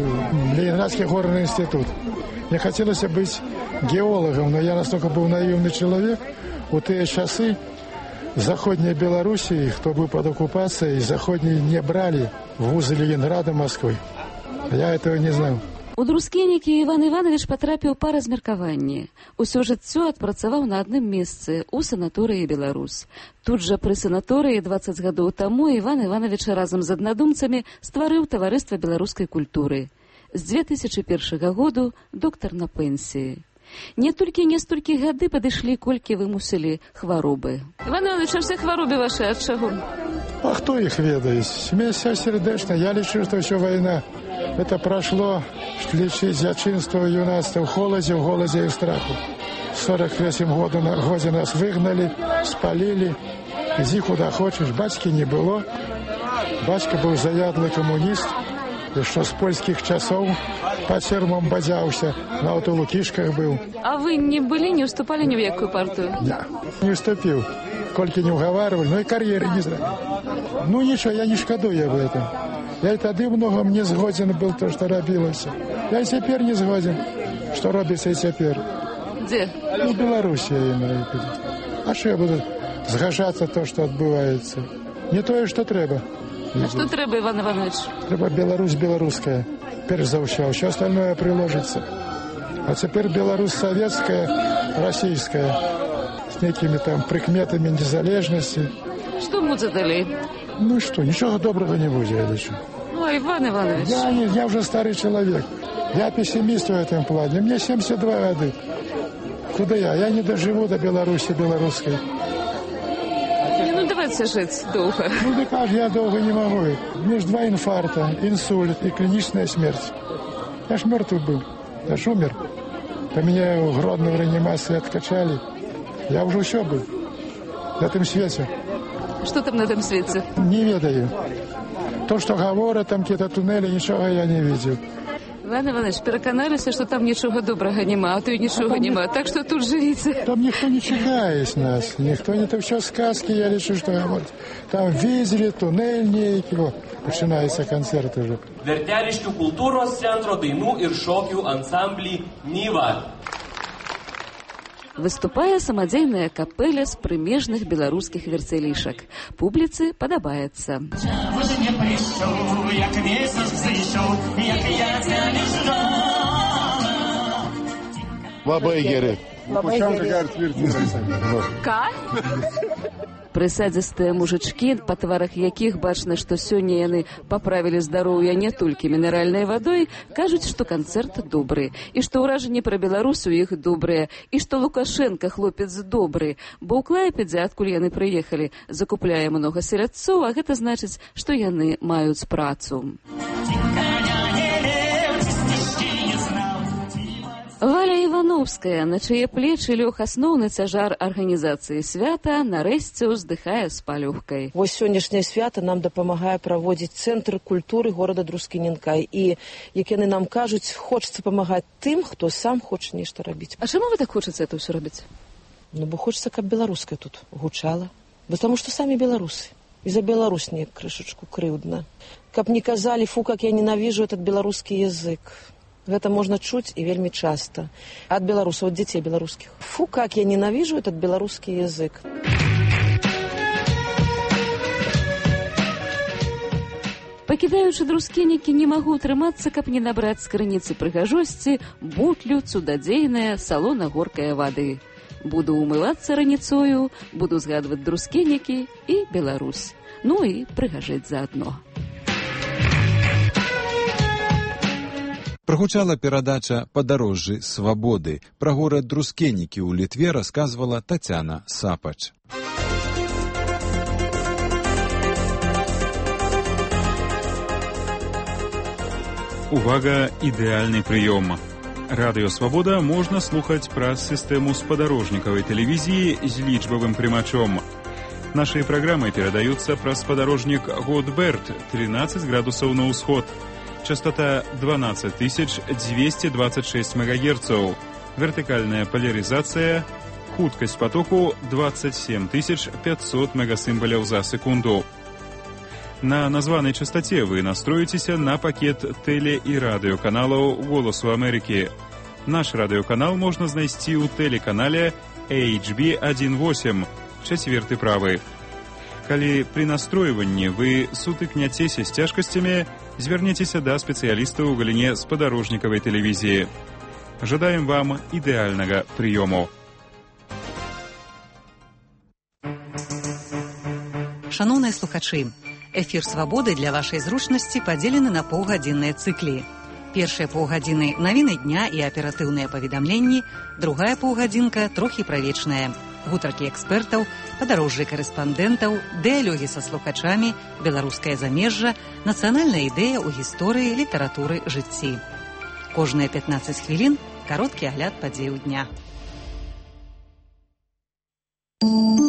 в Ленинградскі горны інстытут. Мне хацелася быць геолагам, но я настолько быў наіўны чалавек. У тыя часы Заходняя Белоруссия, кто был под оккупацией, заходние не брали вузы Ленинграда, Москвы. Я этого не знал. У друскенікі Іван Іванович патрапіў па размеркаванні. Усё жыццё адпрацаваў на адным месцы, у санаторыі «Беларусь». Тут жа пры санаторыі дваццаць гадоў таму Іван Іванович разам з аднадумцамі стварыў таварыства беларускай культуры. З дзве тысячы першага году доктар на пенсіі. Не толькі не столькі гады падышлі, колькі вымусілі хваробы. Іван Іванович, а все хваробы ваши ад чаго? А кто их ведает? Мне все сердечно. Я лечу, что все война. Это прошло лечить зачинство юнацтва в холоде, в голоде и в страху. сорок восемь годов нас выгнали, спалили. Иди куда хочешь. Батьки не было. Батька был заядлый коммунист. И что с польских часов по термам бадзяўся, на вот у Лукишках был. А вы не были, не уступали ни в якую партию? Да, не уступил. Кольки не уговаривали, но и карьеры не знаю. Ну ничего, я не шкодую об этом. Я и тогда многом не сгоден был то, что робилось. Я и теперь не сгоден, что робится и теперь. Где? Ну, в Беларуси я имею. А что я буду сгожаться то, что отбывается? Не то, что треба. А что треба, Иван Иванович? Треба Беларусь белорусская, перш за все, все остальное приложится. А теперь Беларусь советская, российская, с некими там прикметами незалежности. Что будет далее? Ну что, ничего доброго не будет, я лечу. Ну, а Иван Иванович? Я, не, я уже старый человек. Я пессимист в этом плане. Мне семьдесят два года. Куда я? Я не доживу до Беларуси белорусской. Давайте жить долго. Ну да как, я долго не могу. У меня же два инфаркта, инсульт и клиничная смерть. Я ж мертвый был, я ж умер. По меня в Гродно в реанимации откачали. Я уже все был на этом свете. Что там на этом свете? Не ведаю. То, что говорят, там какие-то туннели, ничего я не видел. Иван Иванович, переконалися, що там нічого доброго нема, а то й нічого нема. Так що тут живіться. Там ніхто не чекає з нас. Ніхто не то все сказки, я лишу, що говорить. Там візлі, тунель ніякий. О, починається концерт уже. Вертярищу культуру з центру дійну іршокю ансамблі «Ніва». Выступае самадзейная капэля з прымежных беларускіх верцелішак. Публіцы падабаецца. Бабайгеры. Ка? Прысадзістыя мужычкі, па тварах якіх бачна, што сёння яны паправілі здароўе не толькі мінеральнай вадой, кажуць, што канцэрт добры, і што ўражанні пра Беларусь у іх добрыя, і што Лукашенко хлопец добры, бо ў Клайпедзе, адкуль яны прыехалі, закупляе многа селядцоў, а гэта значыць, што яны маюць працу. Валя Івановская, на чые плечы лёг асноўны цяжар арганізацыі свята, нарэшце ўздыхае з палёгкай. Вось сённяшняе свята нам дапамагае праводзіць цэнтр культуры горада Друскіненка. І, як яны нам кажуць, хочацца памагаць тым, хто сам хоча нешта рабіць. А чаму вы так хочаце это ўсё рабіць? Ну, бо хочацца, каб беларуская тут гучала. Бо таму што самі беларусы. І за Беларусь неяк крышачку крыўдна. Каб не казалі, фу, как я ненавижу этот беларускі язык. Гэта можна чуць і вельмі часта. Ад беларусаў, ад дзяцей беларускіх. Фу, как я ненавижу этот беларускі язык. Пакідаючы друскенікі, не магу утрымацца, каб не набраць з крыніцы прыгажосці бутлю цудадзейнае салона горкае вады. Буду умывацца раніцою, буду згадваць друскенікі і Беларусь. Ну і прыгажэць заадно. Прагучала перадача «Падарожжы свабоды». Пра горад Друскенікі ў Літве расказвала Тацяна Сапач. Увага, ідэальны прыём. Радыё «Свабода» можна слухаць праз сістэму спадарожнікавай тэлевізіі з лічбавым прымачом. Нашыя праграмы перадаюцца праз спадарожнік Годберт, тринадцать градусаў на ўсход. Частота дванадцать тысяч двести двадцать шесть мегагерцаў. Вертыкальная поляризация. Хуткасць потоку двадцать семь тысяч пятьсот мегасімбаляў за секунду. На названай частоте вы настроитеся на пакет теле- і радыёканалаў «Голосу Амерыкі». Наш радыёканал можна знайсці ў тэлеканале эйч би один восемь, чацверты правы. Калі пры настройванні вы сутыкняцеся з цяжкасцямі, звярніцеся да спецыялістаў у галіне спадарожнікавай тэлевізіі. Жадаем вам ідэальнага прыёму. Шаноўныя слухачы, эфір «Свабоды» для вашай зручнасці падзелены на паўгадзінныя цыклі. Першыя паўгадзіны навіны дня і аператыўныя паведамленні, другая паўгадзінка трохі правечная. Гутаркі экспертаў, падарожжы карэспандэнтаў, дыялогі са слухачамі, беларускае замежжа, нацыянальная ідэя ў гісторыі, літаратуры, жыцці. Кожныя пятнаццаць хвілін кароткі агляд падзеяў дня.